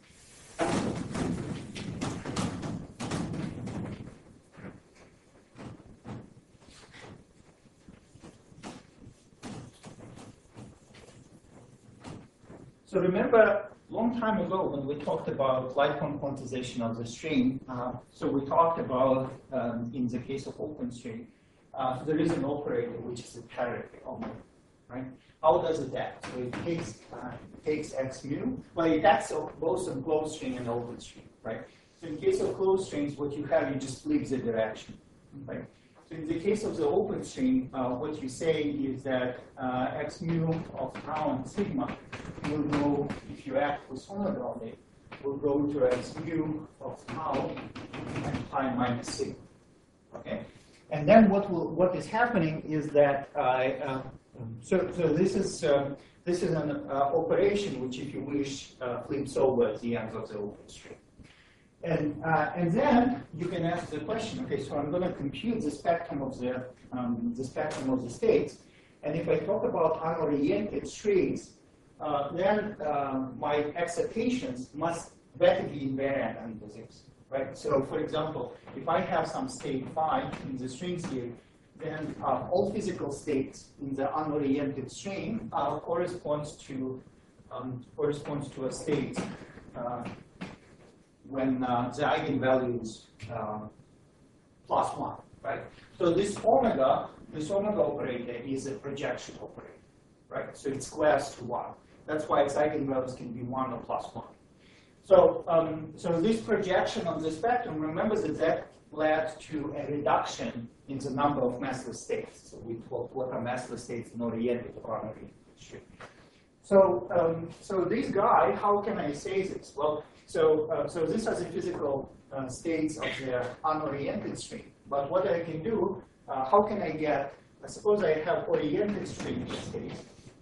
So remember, long time ago when we talked about Lightcon quantization of the string, uh, so we talked about, um, in the case of OpenString, uh, there is an operator which is a parity only, right? How does it act? So it takes, uh, it takes x mu, well it acts both on closed string and OpenString, right? So in case of closed strings, what you have, you just flip the direction, right? So in the case of the open string, uh, what you say is that uh, x mu of tau and sigma will go, if you act with homodromy, will go to x mu of tau and pi minus sigma. Okay, and then what will what is happening is that uh, uh, so so this is um, this is an uh, operation which, if you wish, uh, flips over the ends of the open string. And, uh, and then you can ask the question, okay, so I'm going to compute the spectrum of the, um, the spectrum of the states. And if I talk about unoriented strings, uh, then uh, my excitations must better be invariant under this, right? So for example, if I have some state phi in the string theory, then uh, all physical states in the unoriented string uh, corresponds to um, corresponds to a state uh, when uh, the eigenvalue is uh, plus one, right? So this omega, this omega operator is a projection operator, right? So it squares to one. That's why its eigenvalues can be one or plus one. So, um, so this projection of the spectrum, remember that that led to a reduction in the number of massless states. So we talked what are massless states in oriented or unoriented string. So, um, so this guy, how can I say this? Well, so, uh, so these are the physical uh, states of the unoriented string. But what I can do, uh, how can I get, I suppose I have oriented string states,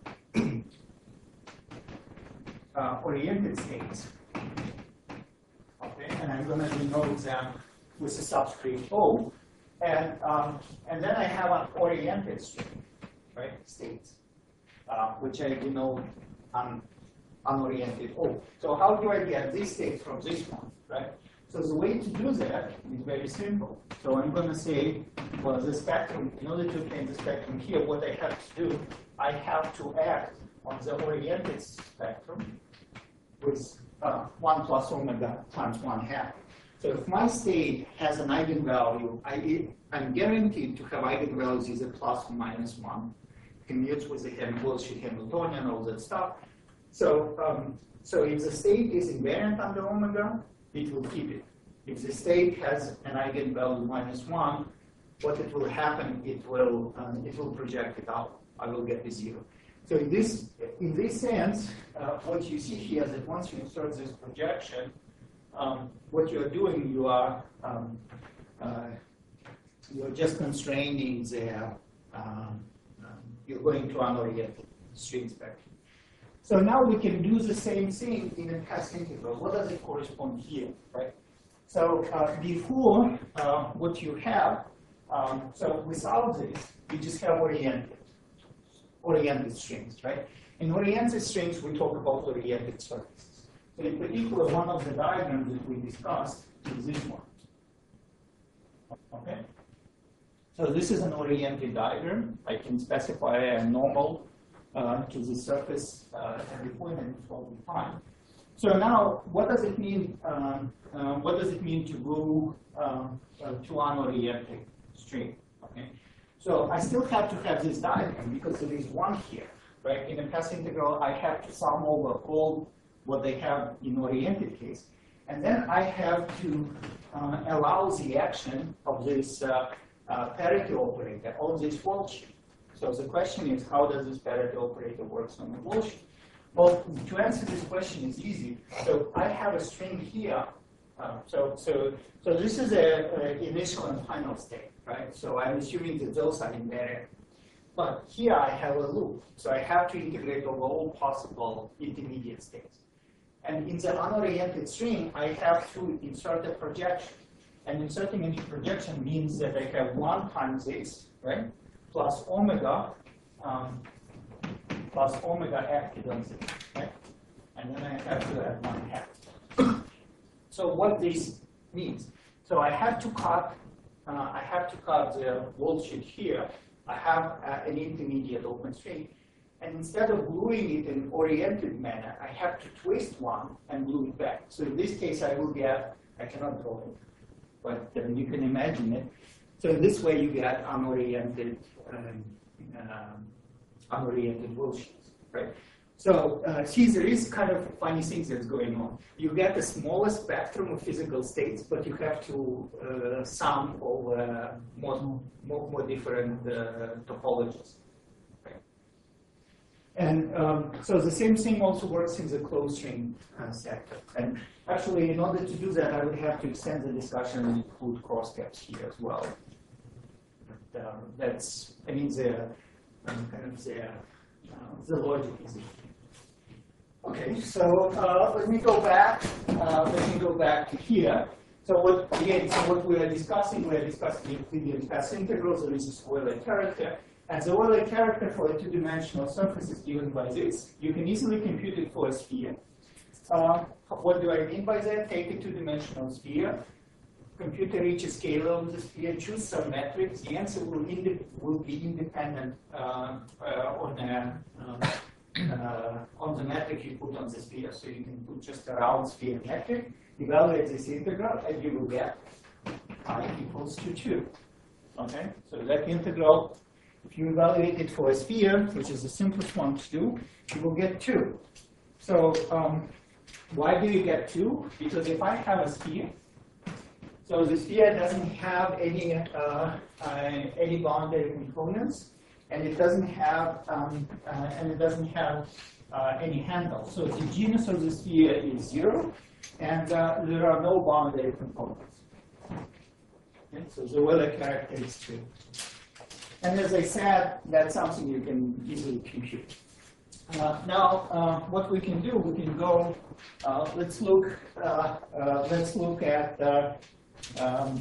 uh, oriented states, okay, and I'm going to denote them with a subscript O, and, um, and then I have an oriented string, right, states, uh, which I denote un unoriented O. So how do I get this state from this one, right? So the way to do that is very simple. So I'm going to say, well, the spectrum, in order to obtain the spectrum here, what I have to do, I have to act on the oriented spectrum with uh, one plus omega times one half. So if my state has an eigenvalue, I, I'm guaranteed to have eigenvalues either plus or minus one. Commutes with the Helmholtz, Hamiltonian, all that stuff. So, um, so if the state is invariant under omega, it will keep it. If the state has an eigenvalue minus one, what it will happen, it will uh, it will project it out. I will get the zero. So in this, in this sense, uh, what you see here is that once you insert this projection, um, what you're doing, you are um, uh, you're just constraining the um, um, you're going to unoriented string spectrum. So now we can do the same thing in a path integral. What does it correspond here, right? So uh, before uh, what you have, um, so without this, you just have oriented, oriented strings, right? In oriented strings, we talk about oriented surfaces. So in particular, one of the diagrams that we discussed is this one. Okay? So this is an oriented diagram. I can specify a normal uh, to the surface uh, at every point, and it will be fine. So now, what does it mean? Um, uh, what does it mean to go um, uh, to unoriented string? Okay. So I still have to have this diagram because there is one here, right? In a path integral, I have to sum over all what they have in oriented case, and then I have to uh, allow the action of this uh, uh, parity operator on this wall sheet. So the question is, how does this parity operator works on the wall sheet? Well, to answer this question is easy. So I have a string here. Uh, so, so, so this is a, a initial and final state, right? So I'm assuming that those are embedded. But here I have a loop. So I have to integrate over all possible intermediate states. And in the unoriented string, I have to insert a projection. And inserting a projection means that I have one times this, right? Plus omega. Um, plus omega acted on this, right? And then I have to add one half. So what this means? So I have to cut, uh, I have to cut the wall sheet here. I have uh, an intermediate open string, and instead of gluing it in an oriented manner, I have to twist one and glue it back. So in this case, I will get, I cannot draw it, but uh, you can imagine it. So in this way, you get unoriented. Um, um, unoriented wall sheets, right? So uh, see, there is kind of funny things that's going on. You get the smallest spectrum of physical states, but you have to uh, sum over more, more, more different uh, topologies. Right? And um, so the same thing also works in the closed string uh, sector. And actually, in order to do that, I would have to extend the discussion and include cross-steps here as well. But, uh, that's, I mean, the Um, kind of the, uh, the logic is. Okay, so uh, let me go back. Uh, let me go back to here. So what again? So what we are discussing, we are discussing Euclidean path integrals. There is a Euler character, and the Euler character for a two-dimensional surface is given by this. You can easily compute it for a sphere. Uh, what do I mean by that? Take a two-dimensional sphere. Computer each scalar of the sphere, choose some metrics. The answer will, will be independent uh, uh, on, a, uh, uh, on the metric you put on the sphere. So you can put just a round sphere metric, evaluate this integral, and you will get I equals to two. Okay, so that integral, if you evaluate it for a sphere, which is the simplest one to do, you will get two. So um, why do you get two? Because if I have a sphere, so the sphere doesn't have any uh, uh, any boundary components, and it doesn't have um, uh, and it doesn't have uh, any handle. So the genus of the sphere is zero, and uh, there are no boundary components. Okay, so the Euler character is two. And as I said, that's something you can easily compute. Uh, now, uh, what we can do, we can go. Uh, let's look. Uh, uh, let's look at. Uh, Um,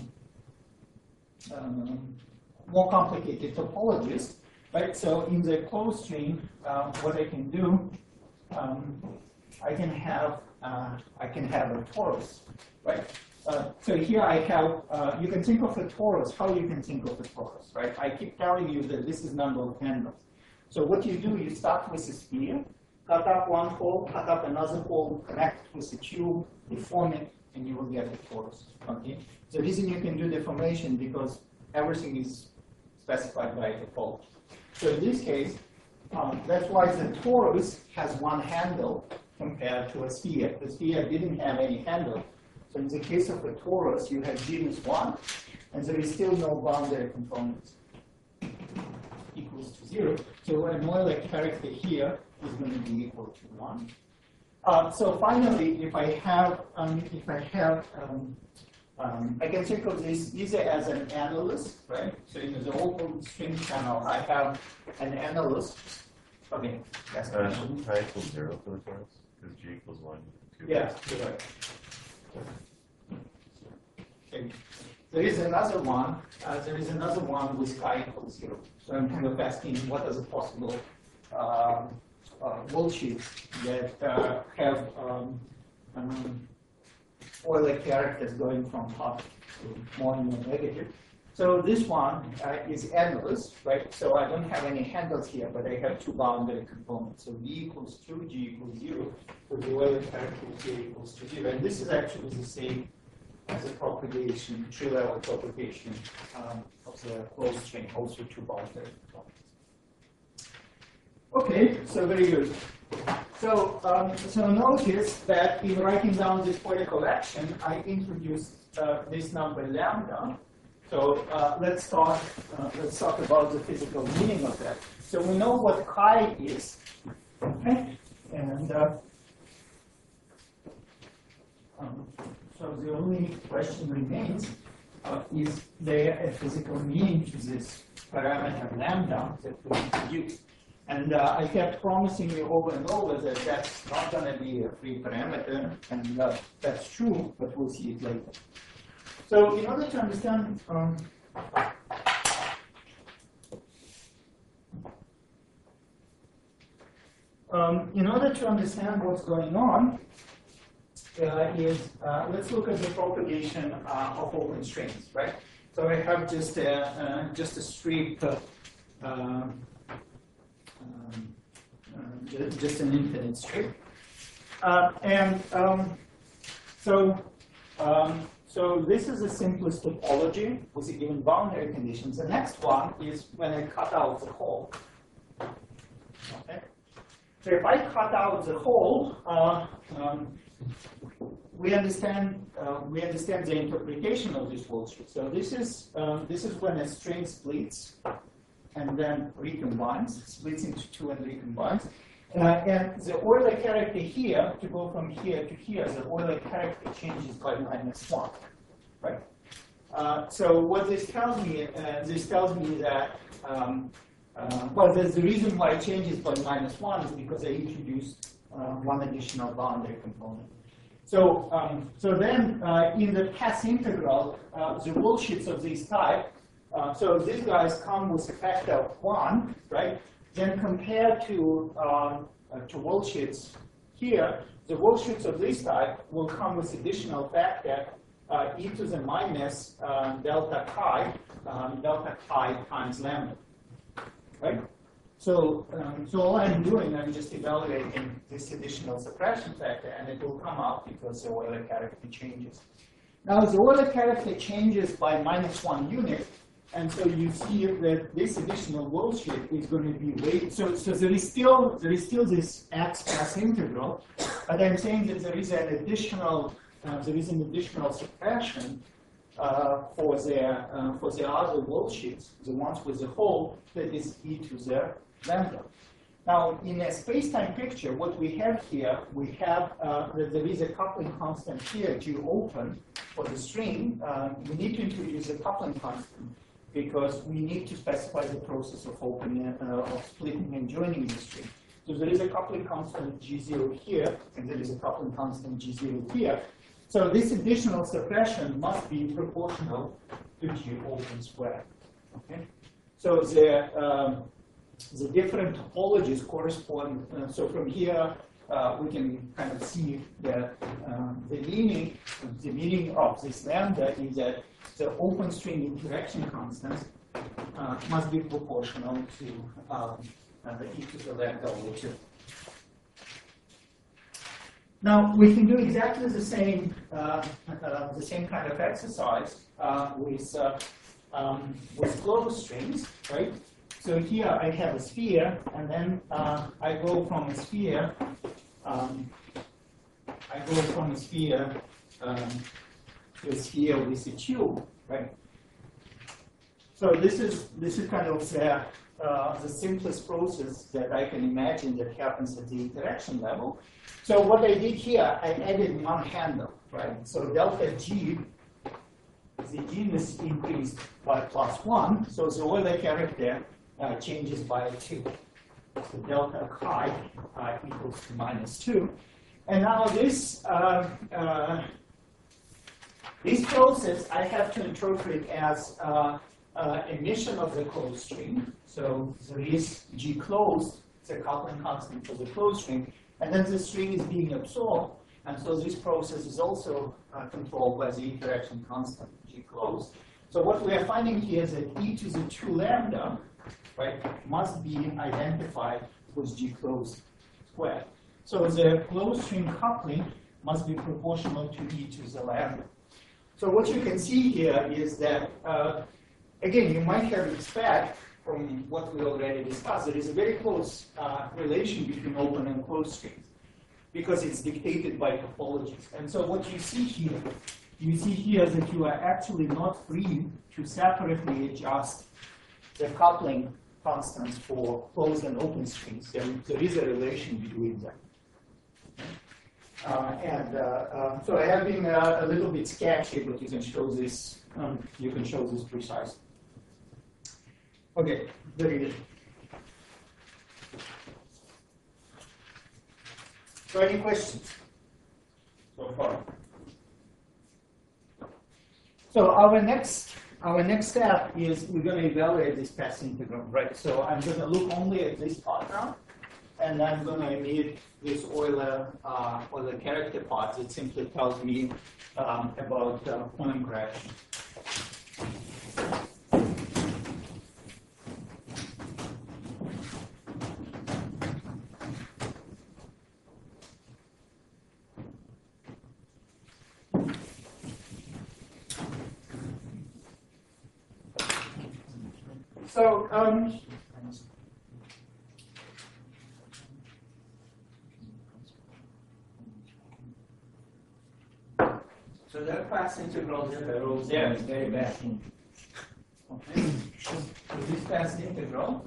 um, more complicated topologies, right? So in the closed string, uh, what I can do, um, I can have uh, I can have a torus, right? Uh, so here I have. Uh, you can think of a torus. How you can think of a torus, right? I keep telling you that this is number of handles. So what you do, you start with a sphere, cut up one hole, cut up another hole, connect it with a tube, deform it, and you will get a torus. Okay. The reason you can do deformation because everything is specified by a topology. So in this case, um, that's why the torus has one handle compared to a sphere. The sphere didn't have any handle. So in the case of a torus, you have genus one, and there is still no boundary components. Equals equals to zero. So an Euler character here is going to be equal to one. Uh, so finally, if I have, um, if I have, um, um, I can think of this either as an analyst, right? So in the open string channel, I have an analyst. Okay, that's Uh, shouldn't pi equal zero for the torus? Because g equals one. Two. yeah, you're right. Okay. There is another one. Uh, there is another one with chi equals zero. So I'm kind of asking what are the possible uh, uh, worldsheets that uh, have um, um, Euler characters going from top to more and more negative. So this one uh, is endless, right? So I don't have any handles here, but I have two boundary components. So v equals two, g equals zero. So the Euler character is g equals to zero. And this is actually the same as a propagation, tree-level propagation um, of the closed string, also two boundary components. Okay, so very good. So, um, so notice that in writing down this poetical action, I introduced uh, this number lambda. So uh, let's talk. Uh, let's talk about the physical meaning of that. So we know what chi is, okay? And uh, um, so the only question remains: uh, is there a physical meaning to this parameter lambda that we introduced? And uh, I kept promising you over and over that that's not going to be a free parameter, and uh, that's true, but we'll see it later. So in order to understand, um, um, in order to understand what's going on, uh, is uh, let's look at the propagation uh, of open strings, right? So I have just a uh, just a strip. Uh, um, um, uh, just an infinite strip, uh, and um, so. Um, So this is the simplest topology with the given boundary conditions. The next one is when I cut out the hole. Okay. So if I cut out the hole, uh, um, we understand uh, we understand the interpretation of this worldsheet. So this is um, this is when a string splits and then recombines, splits into two and recombines. Uh, and the Euler character here, to go from here to here, the Euler character changes by minus one, right? Uh, so what this tells me, uh, this tells me that, um, uh, well, there's the reason why it changes by minus one is because I introduced uh, one additional boundary component. So, um, so then uh, in the path integral, uh, the worldsheets of this type, uh, so these guys come with a factor of one, right? Then compared to um, uh, to worldsheets here, the worldsheets of this type will come with additional factor uh, e to the minus uh, delta chi, um, delta chi times lambda, right? So, um, so all I'm doing, I'm just evaluating this additional suppression factor, and it will come out because the Euler character changes. Now, the Euler character changes by minus one unit. And so you see that this additional worldsheet is going to be weight. So, so there is still there is still this x path integral, but I'm saying that there is an additional uh, there is an additional suppression uh, for the uh, for the other worldsheets, the ones with the hole, that is e to the lambda. Now, in a space-time picture, what we have here, we have uh, that there is a coupling constant here, G open, for the string. Uh, we need to introduce a coupling constant, because we need to specify the process of opening, uh, of splitting and joining the string. So there is a coupling constant G zero here, and there is a coupling constant G zero here. So this additional suppression must be proportional to G open squared. Okay? So the, um, the different topologies correspond, uh, so from here, uh, we can kind of see that um, the meaning, the meaning of this lambda is that the open string interaction constants uh, must be proportional to um, uh, the e to the lambda over two. Now we can do exactly the same, uh, uh, the same kind of exercise uh, with uh, um, with closed strings, right? So here I have a sphere, and then uh, I go from a sphere. Um, I go from a sphere. Um, is here with the tube, right? So this is this is kind of the uh, the simplest process that I can imagine that happens at the interaction level. So what I did here, I added one handle, right? So delta G, the genus increased by plus one, so the Euler character uh, changes by two. So delta chi uh, equals to minus two. And now this, uh, uh, this process I have to interpret as uh, uh, emission of the closed string. So there is G closed, it's a coupling constant for the closed string, and then the string is being absorbed, and so this process is also uh, controlled by the interaction constant, G closed. So what we are finding here is that e to the two lambda, right, must be identified with G closed squared. So the closed string coupling must be proportional to e to the lambda. So what you can see here is that, uh, again, you might have expect from what we already discussed, there is a very close uh, relation between open and closed strings because it's dictated by topologies. And so what you see here, you see here that you are actually not free to separately adjust the coupling constants for closed and open strings. There, there is a relation between them. Uh, and uh, um, so I have been uh, a little bit sketchy, but you can show this. Um, you can show this precisely. Okay, very good. So any questions so far? So our next our next step is we're going to evaluate this path integral, right? So I'm going to look only at this part now, and I'm going to emit this Euler uh, Euler character part that simply tells me um, about uh, point crash. So, um, so that class integral that I wrote there is very bad. Okay. So this class integral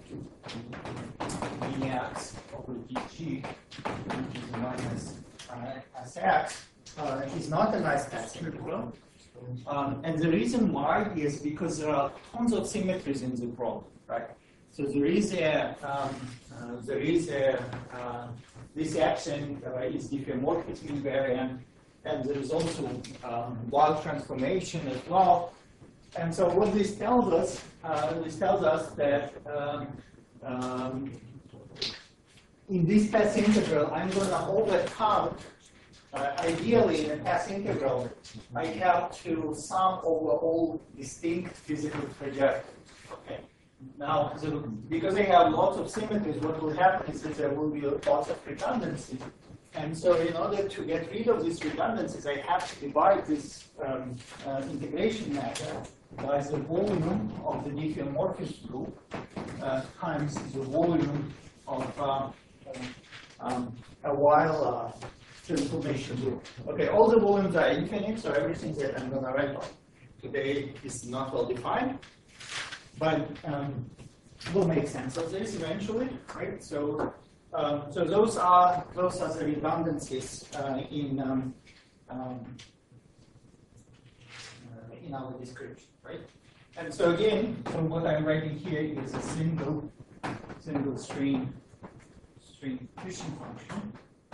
dx over dg, which is minus uh, sx, uh, is not a nice class integral. Um, and the reason why is because there are tons of symmetries in the problem, right? So there is a, um, uh, there is a, uh, this action uh, is diffeomorphism invariant, and there is also um, Weyl transformation as well. And so what this tells us, uh, this tells us that um, um, in this path integral, I'm going to overcome. Uh, ideally, in a path integral, I have to sum over all distinct physical trajectories. Okay. Now, so because I have lots of symmetries, what will happen is that there will be lots of redundancy. And so, in order to get rid of these redundancies, I have to divide this um, uh, integration matter by the volume of the diffeomorphism group uh, times the volume of uh, um, a Weyl uh, transformation group. Okay, all the volumes are infinite, so everything that I'm going to write on today is not well defined, but um, will make sense of this eventually, right? So, um, so those are those are the redundancies uh, in um, um, uh, in our description, right? And so again, so what I'm writing here is a single single string string Fission function.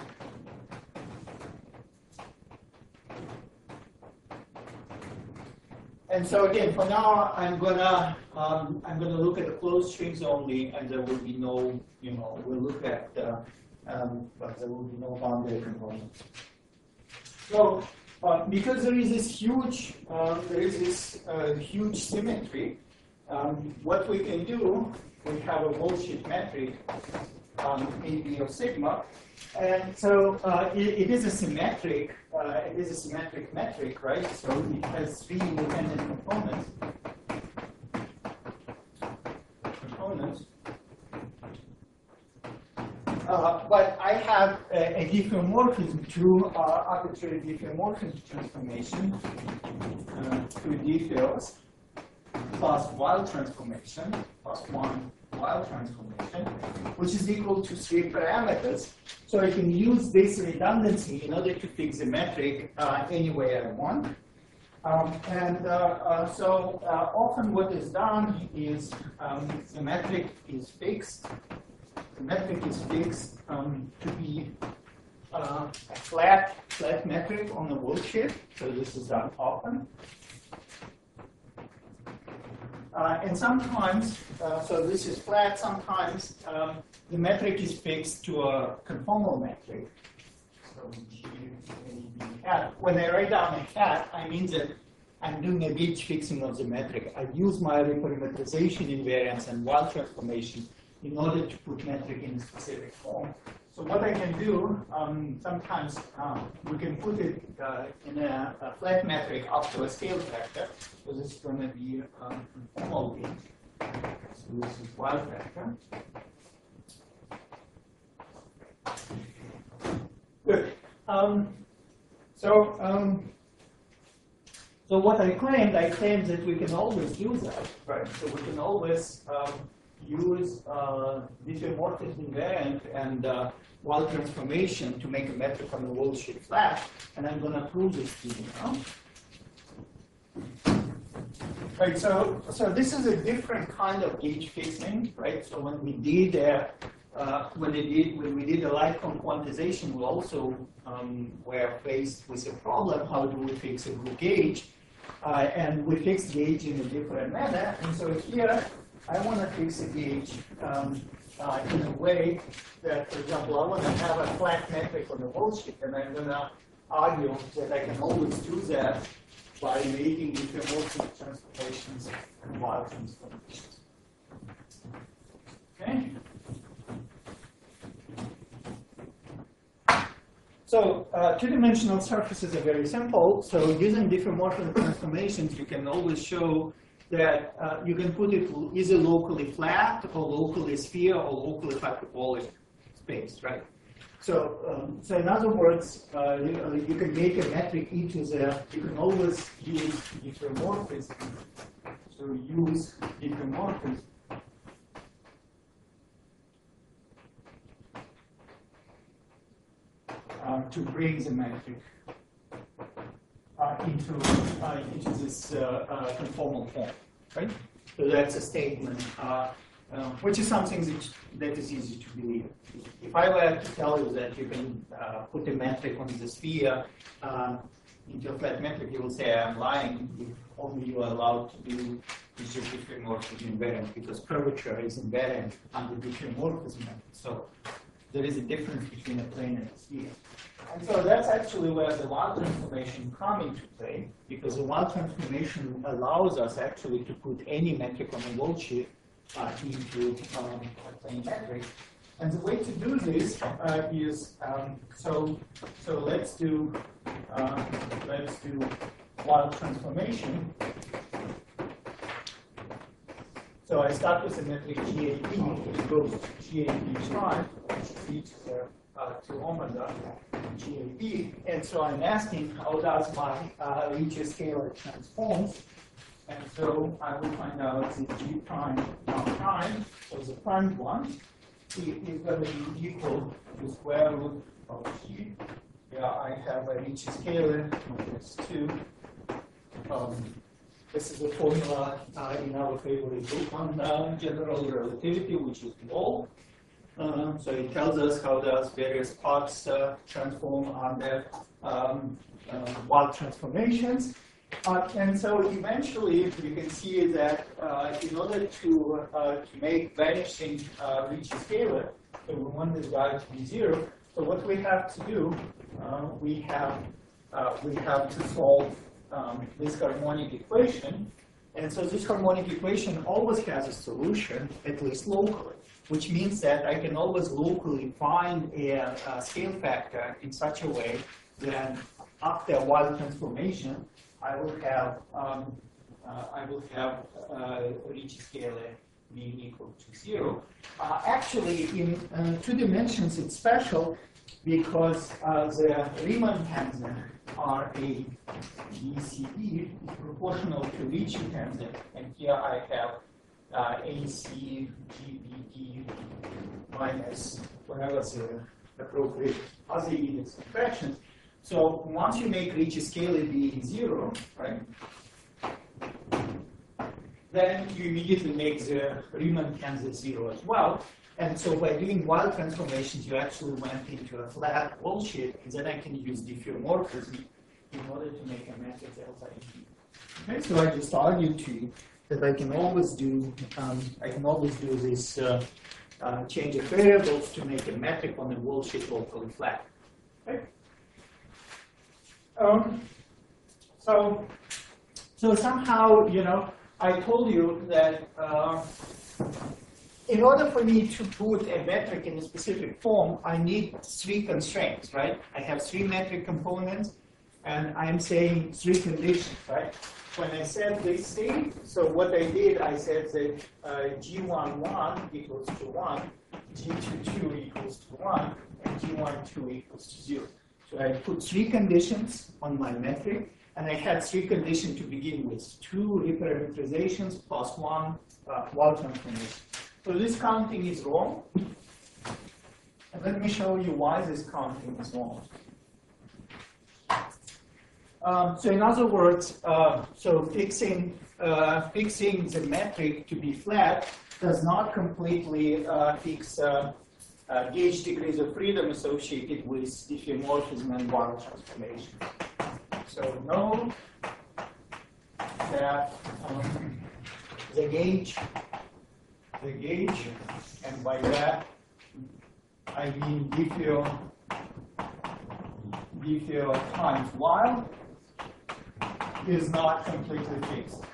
And so again, for now, I'm gonna um, I'm gonna look at the closed strings only, and there will be no, you know, we'll look at, uh, um, but there will be no boundary components. So uh, because there is this huge, uh, there is this uh, huge symmetry, um, what we can do, we have a bullshit metric, um, A B of sigma, and so uh, it, it is a symmetric. Uh, it is a symmetric metric, right? So it has three independent components. Components. Uh, but I have a, a diffeomorphism to uh, arbitrary diffeomorphism transformation uh, to diffeos plus Weyl transformation plus one uh, wild transformation, which is equal to three parameters. So I can use this redundancy in order to fix the metric uh, any way I want. Um, and uh, uh, so uh, often what is done is um, the metric is fixed. The metric is fixed um, to be uh, a flat, flat metric on the worldsheet. So this is done often. Uh, and sometimes, uh, so this is flat, sometimes um, the metric is fixed to a conformal metric. So G, A, B, hat. When I write down a hat, I mean that I'm doing a gauge fixing of the metric. I use my reparametrization invariance and wild transformation in order to put metric in a specific form. So what I can do, um, sometimes um, we can put it uh, in a, a flat metric up to a scale factor. So this is going to be um, conformal gauge. So this is wild factor. Good. Um, so, um, so what I claimed, I claimed that we can always do that, right? So we can always um, use uh, diffeomorphism invariant and uh, wild transformation to make a metric on the worldsheet flat, and I'm going to prove this to you now. Right, so so this is a different kind of gauge fixing, right? So when we did uh, uh, when they did when we did the Lightcon quantization, we also um, were faced with a problem: how do we fix a good gauge? Uh, and we fixed gauge in a different manner, and so here. I want to fix a gauge um, uh, in a way that, for example, I want to have a flat metric on the worldsheet, and I'm going to argue that I can always do that by making diffeomorphic transformations and wild transformations. Okay. So uh, two-dimensional surfaces are very simple. So using diffeomorphic transformations, you can always show that uh, you can put it either locally flat or locally sphere or locally hyperbolic space, right? So, um, so in other words, uh, you, you can make a metric e to the, you can always use diffeomorphism. So use diffeomorphism uh, to bring the metric Uh, into uh, into this uh, uh, conformal form, right? So that's a statement, uh, uh, which is something that, that is easy to believe. If I were to tell you that you can uh, put a metric on the sphere uh, into a flat metric, you will say I'm lying. If only you are allowed to do this diffeomorphism invariant, because curvature is invariant under diffeomorphism method. So there is a difference between a plane and a sphere. And so that's actually where the wild transformation comes into play, because the wild transformation allows us actually to put any metric on the worldsheet uh, into um, a plane metric. And the way to do this uh, is um, so. So let's do uh, let's do wild transformation. So I start with a metric G A B, which goes G A B prime, which leads to uh, to omega G A B, and so I'm asking how does my uh, Ricci scalar transforms, and so I will find out that G prime now prime, so the prime one, is going to be equal to square root of G. Yeah, I have a Ricci scalar minus two. Um, this is a formula uh, in our favorite book on uh, general relativity, which is low. Uh, so it tells us how does various parts uh, transform under um, uh, wild transformations. Uh, and so eventually you can see that uh, in order to, uh, to make vanishing uh, Ricci scalar, so we want this guy to be zero. So what we have to do, uh, we have uh, we have to solve um, this harmonic equation. And so this harmonic equation always has a solution, at least locally, which means that I can always locally find a, a scale factor in such a way that after a wild transformation, I will have um, uh, I will have uh, Ricci scalar being equal to zero. Uh, actually, in uh, two dimensions, it's special because uh, the Riemann tensor are a B C D is proportional to Ricci tensor, and here I have uh, A C G B D minus whatever the appropriate Hasse-Illes fraction. So once you make Ricci scalar be zero, right, then you immediately make the Riemann-Tensor zero as well. And so by doing wild transformations, you actually went into a flat wall sheet, and then I can use diffeomorphism in order to make a matrix delta E. Okay, so I just argued to you that I can always do um, I can always do this uh, uh, change of variables to make a metric on the wall sheet locally flat. Okay. Um, so so somehow, you know, I told you that uh, in order for me to put a metric in a specific form, I need three constraints, right? I have three metric components, and I'm saying three conditions, right? When I said this thing, so what I did, I said that uh, G one one equals to one, G two two equals to one, and G one two equals to zero. So I put three conditions on my metric, and I had three conditions to begin with, two reparameterizations plus one uh, wild transformation. So this counting is wrong. And let me show you why this counting is wrong. Um, so in other words, uh, so fixing uh, fixing the metric to be flat does not completely uh, fix uh, uh, gauge degrees of freedom associated with diffeomorphism and wild transformation. So know that um, the gauge, the gauge, and by that I mean diffeo, diffeo times wild, is not completely fixed.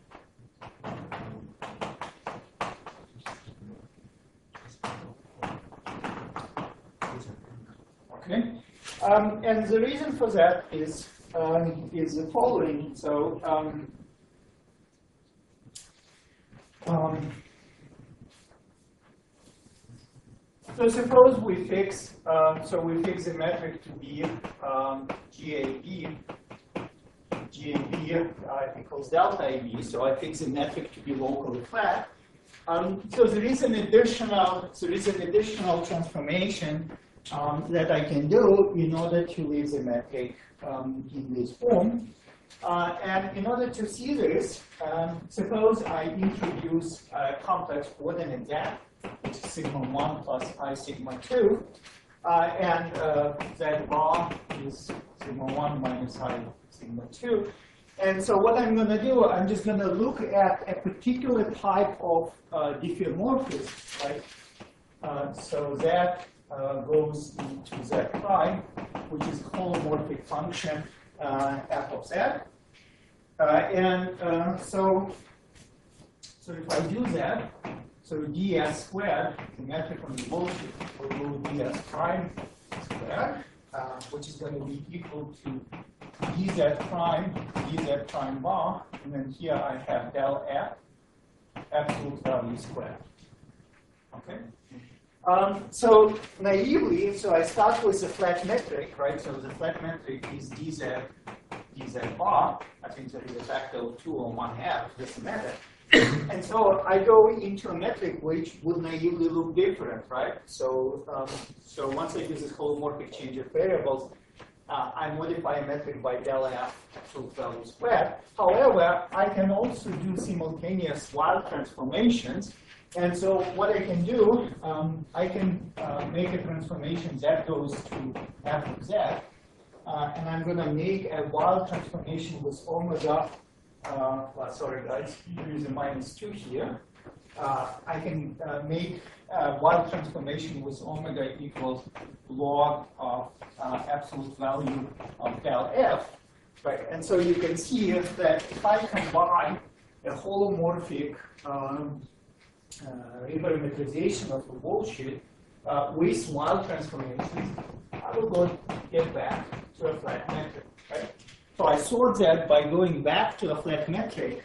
Okay, um, and the reason for that is um, is the following. So. Um, um, So suppose we fix, um, so we fix the metric to be um, G A B, G A B uh, equals delta A B. So I fix the metric to be locally flat. Um, so there is an additional, so there is an additional transformation um, that I can do in order to leave the metric um, in this form. Uh, and in order to see this, um, suppose I introduce a complex coordinate Z, which is sigma one plus I sigma two, uh, and uh, Z bar is sigma one minus I sigma two. And so what I'm going to do, I'm just going to look at a particular type of uh, diffeomorphism, right? Uh, so that uh, goes into Z prime, which is holomorphic function uh, f of Z. Uh, and uh, so, so if I do that, so ds squared, the metric on the wall sheet, will go ds prime squared, uh, which is going to be equal to dz prime, dz prime bar, and then here I have del f, absolute value squared. Okay? Um, so naively, so I start with the flat metric, right? So the flat metric is dz, dz bar. I think there is a factor of two or one half, doesn't matter. And so I go into a metric which would naively look different, right? So, um, so once I use this holomorphic change of variables, uh, I modify a metric by del f absolute value squared. However, I can also do simultaneous wild transformations. And so what I can do, um, I can uh, make a transformation that goes to f of z, uh, and I'm going to make a wild transformation with omega. Uh, well, sorry guys, there is a minus two here. Uh, I can uh, make a wild transformation with omega equals log of uh, absolute value of del f, right? And so you can see that if I combine a holomorphic um, uh, reparameterization of the wall sheet uh, with wild transformations, I will go get back to a flat metric, right? So I sort that by going back to a flat metric.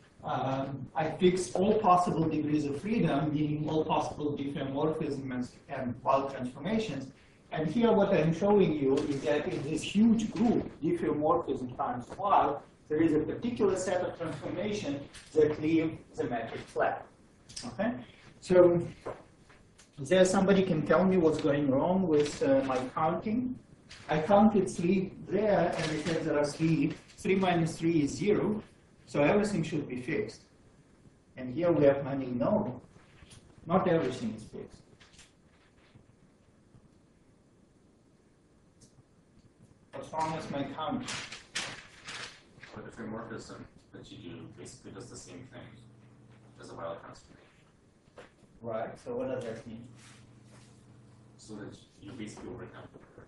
Um, I fix all possible degrees of freedom, meaning all possible diffeomorphisms and wild transformations. And here what I'm showing you is that in this huge group, diffeomorphism times wild, there is a particular set of transformations that leave the metric flat. Okay, so is there somebody can tell me what's going wrong with uh, my counting? I counted three there, and it says there are three. Three minus three is zero, so everything should be fixed. And here we are finding no, not everything is fixed. What's wrong with my counting? But the frameworkism that you do basically does the same thing as a Weyl transformation. Right. So what does that mean? So that you basically overcome the curve.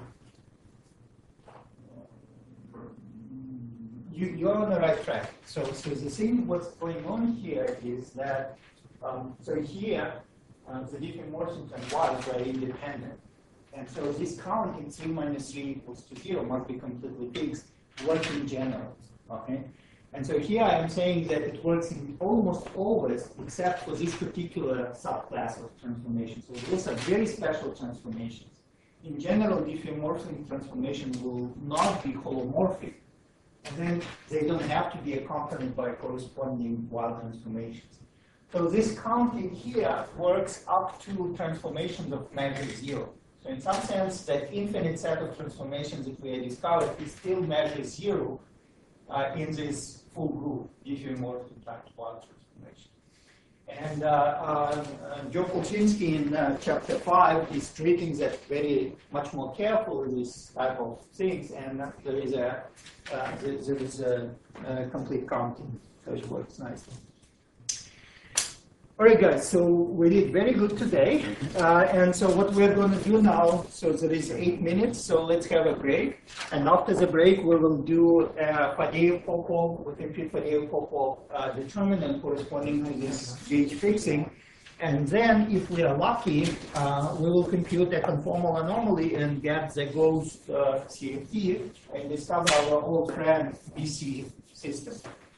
You, you're on the right track. So, so the thing, what's going on here is that, um, so here, uh, the different motions and y's are independent. And so this counting three minus three equals to zero must be completely fixed, works in general, okay? And so here I'm saying that it works in almost always, except for this particular subclass of transformations. So these are very special transformations. In general, diffeomorphic transformation will not be holomorphic. And then they don't have to be accompanied by corresponding Weyl transformations. So this counting here works up to transformations of measure zero. So in some sense, that infinite set of transformations that we have discovered is still measure zero uh, in this full group, diffeomorphic type Weyl transformation. And uh, uh, uh, Joe Kulczynski in uh, chapter five is treating that very much more carefully, this type of things, and uh, there is a uh, there, there is a, a complete counting, so it works nicely. All right, guys, so we did very good today. Uh, and so what we're going to do now, so there is eight minutes, so let's have a break. And after the break, we will do uh, Fadeev-Popov, we compute Fadeev-Popov uh, determinant corresponding to this gauge fixing. And then, if we are lucky, uh, we will compute a conformal anomaly and get the ghost uh, C F T and discover our old friend B C system.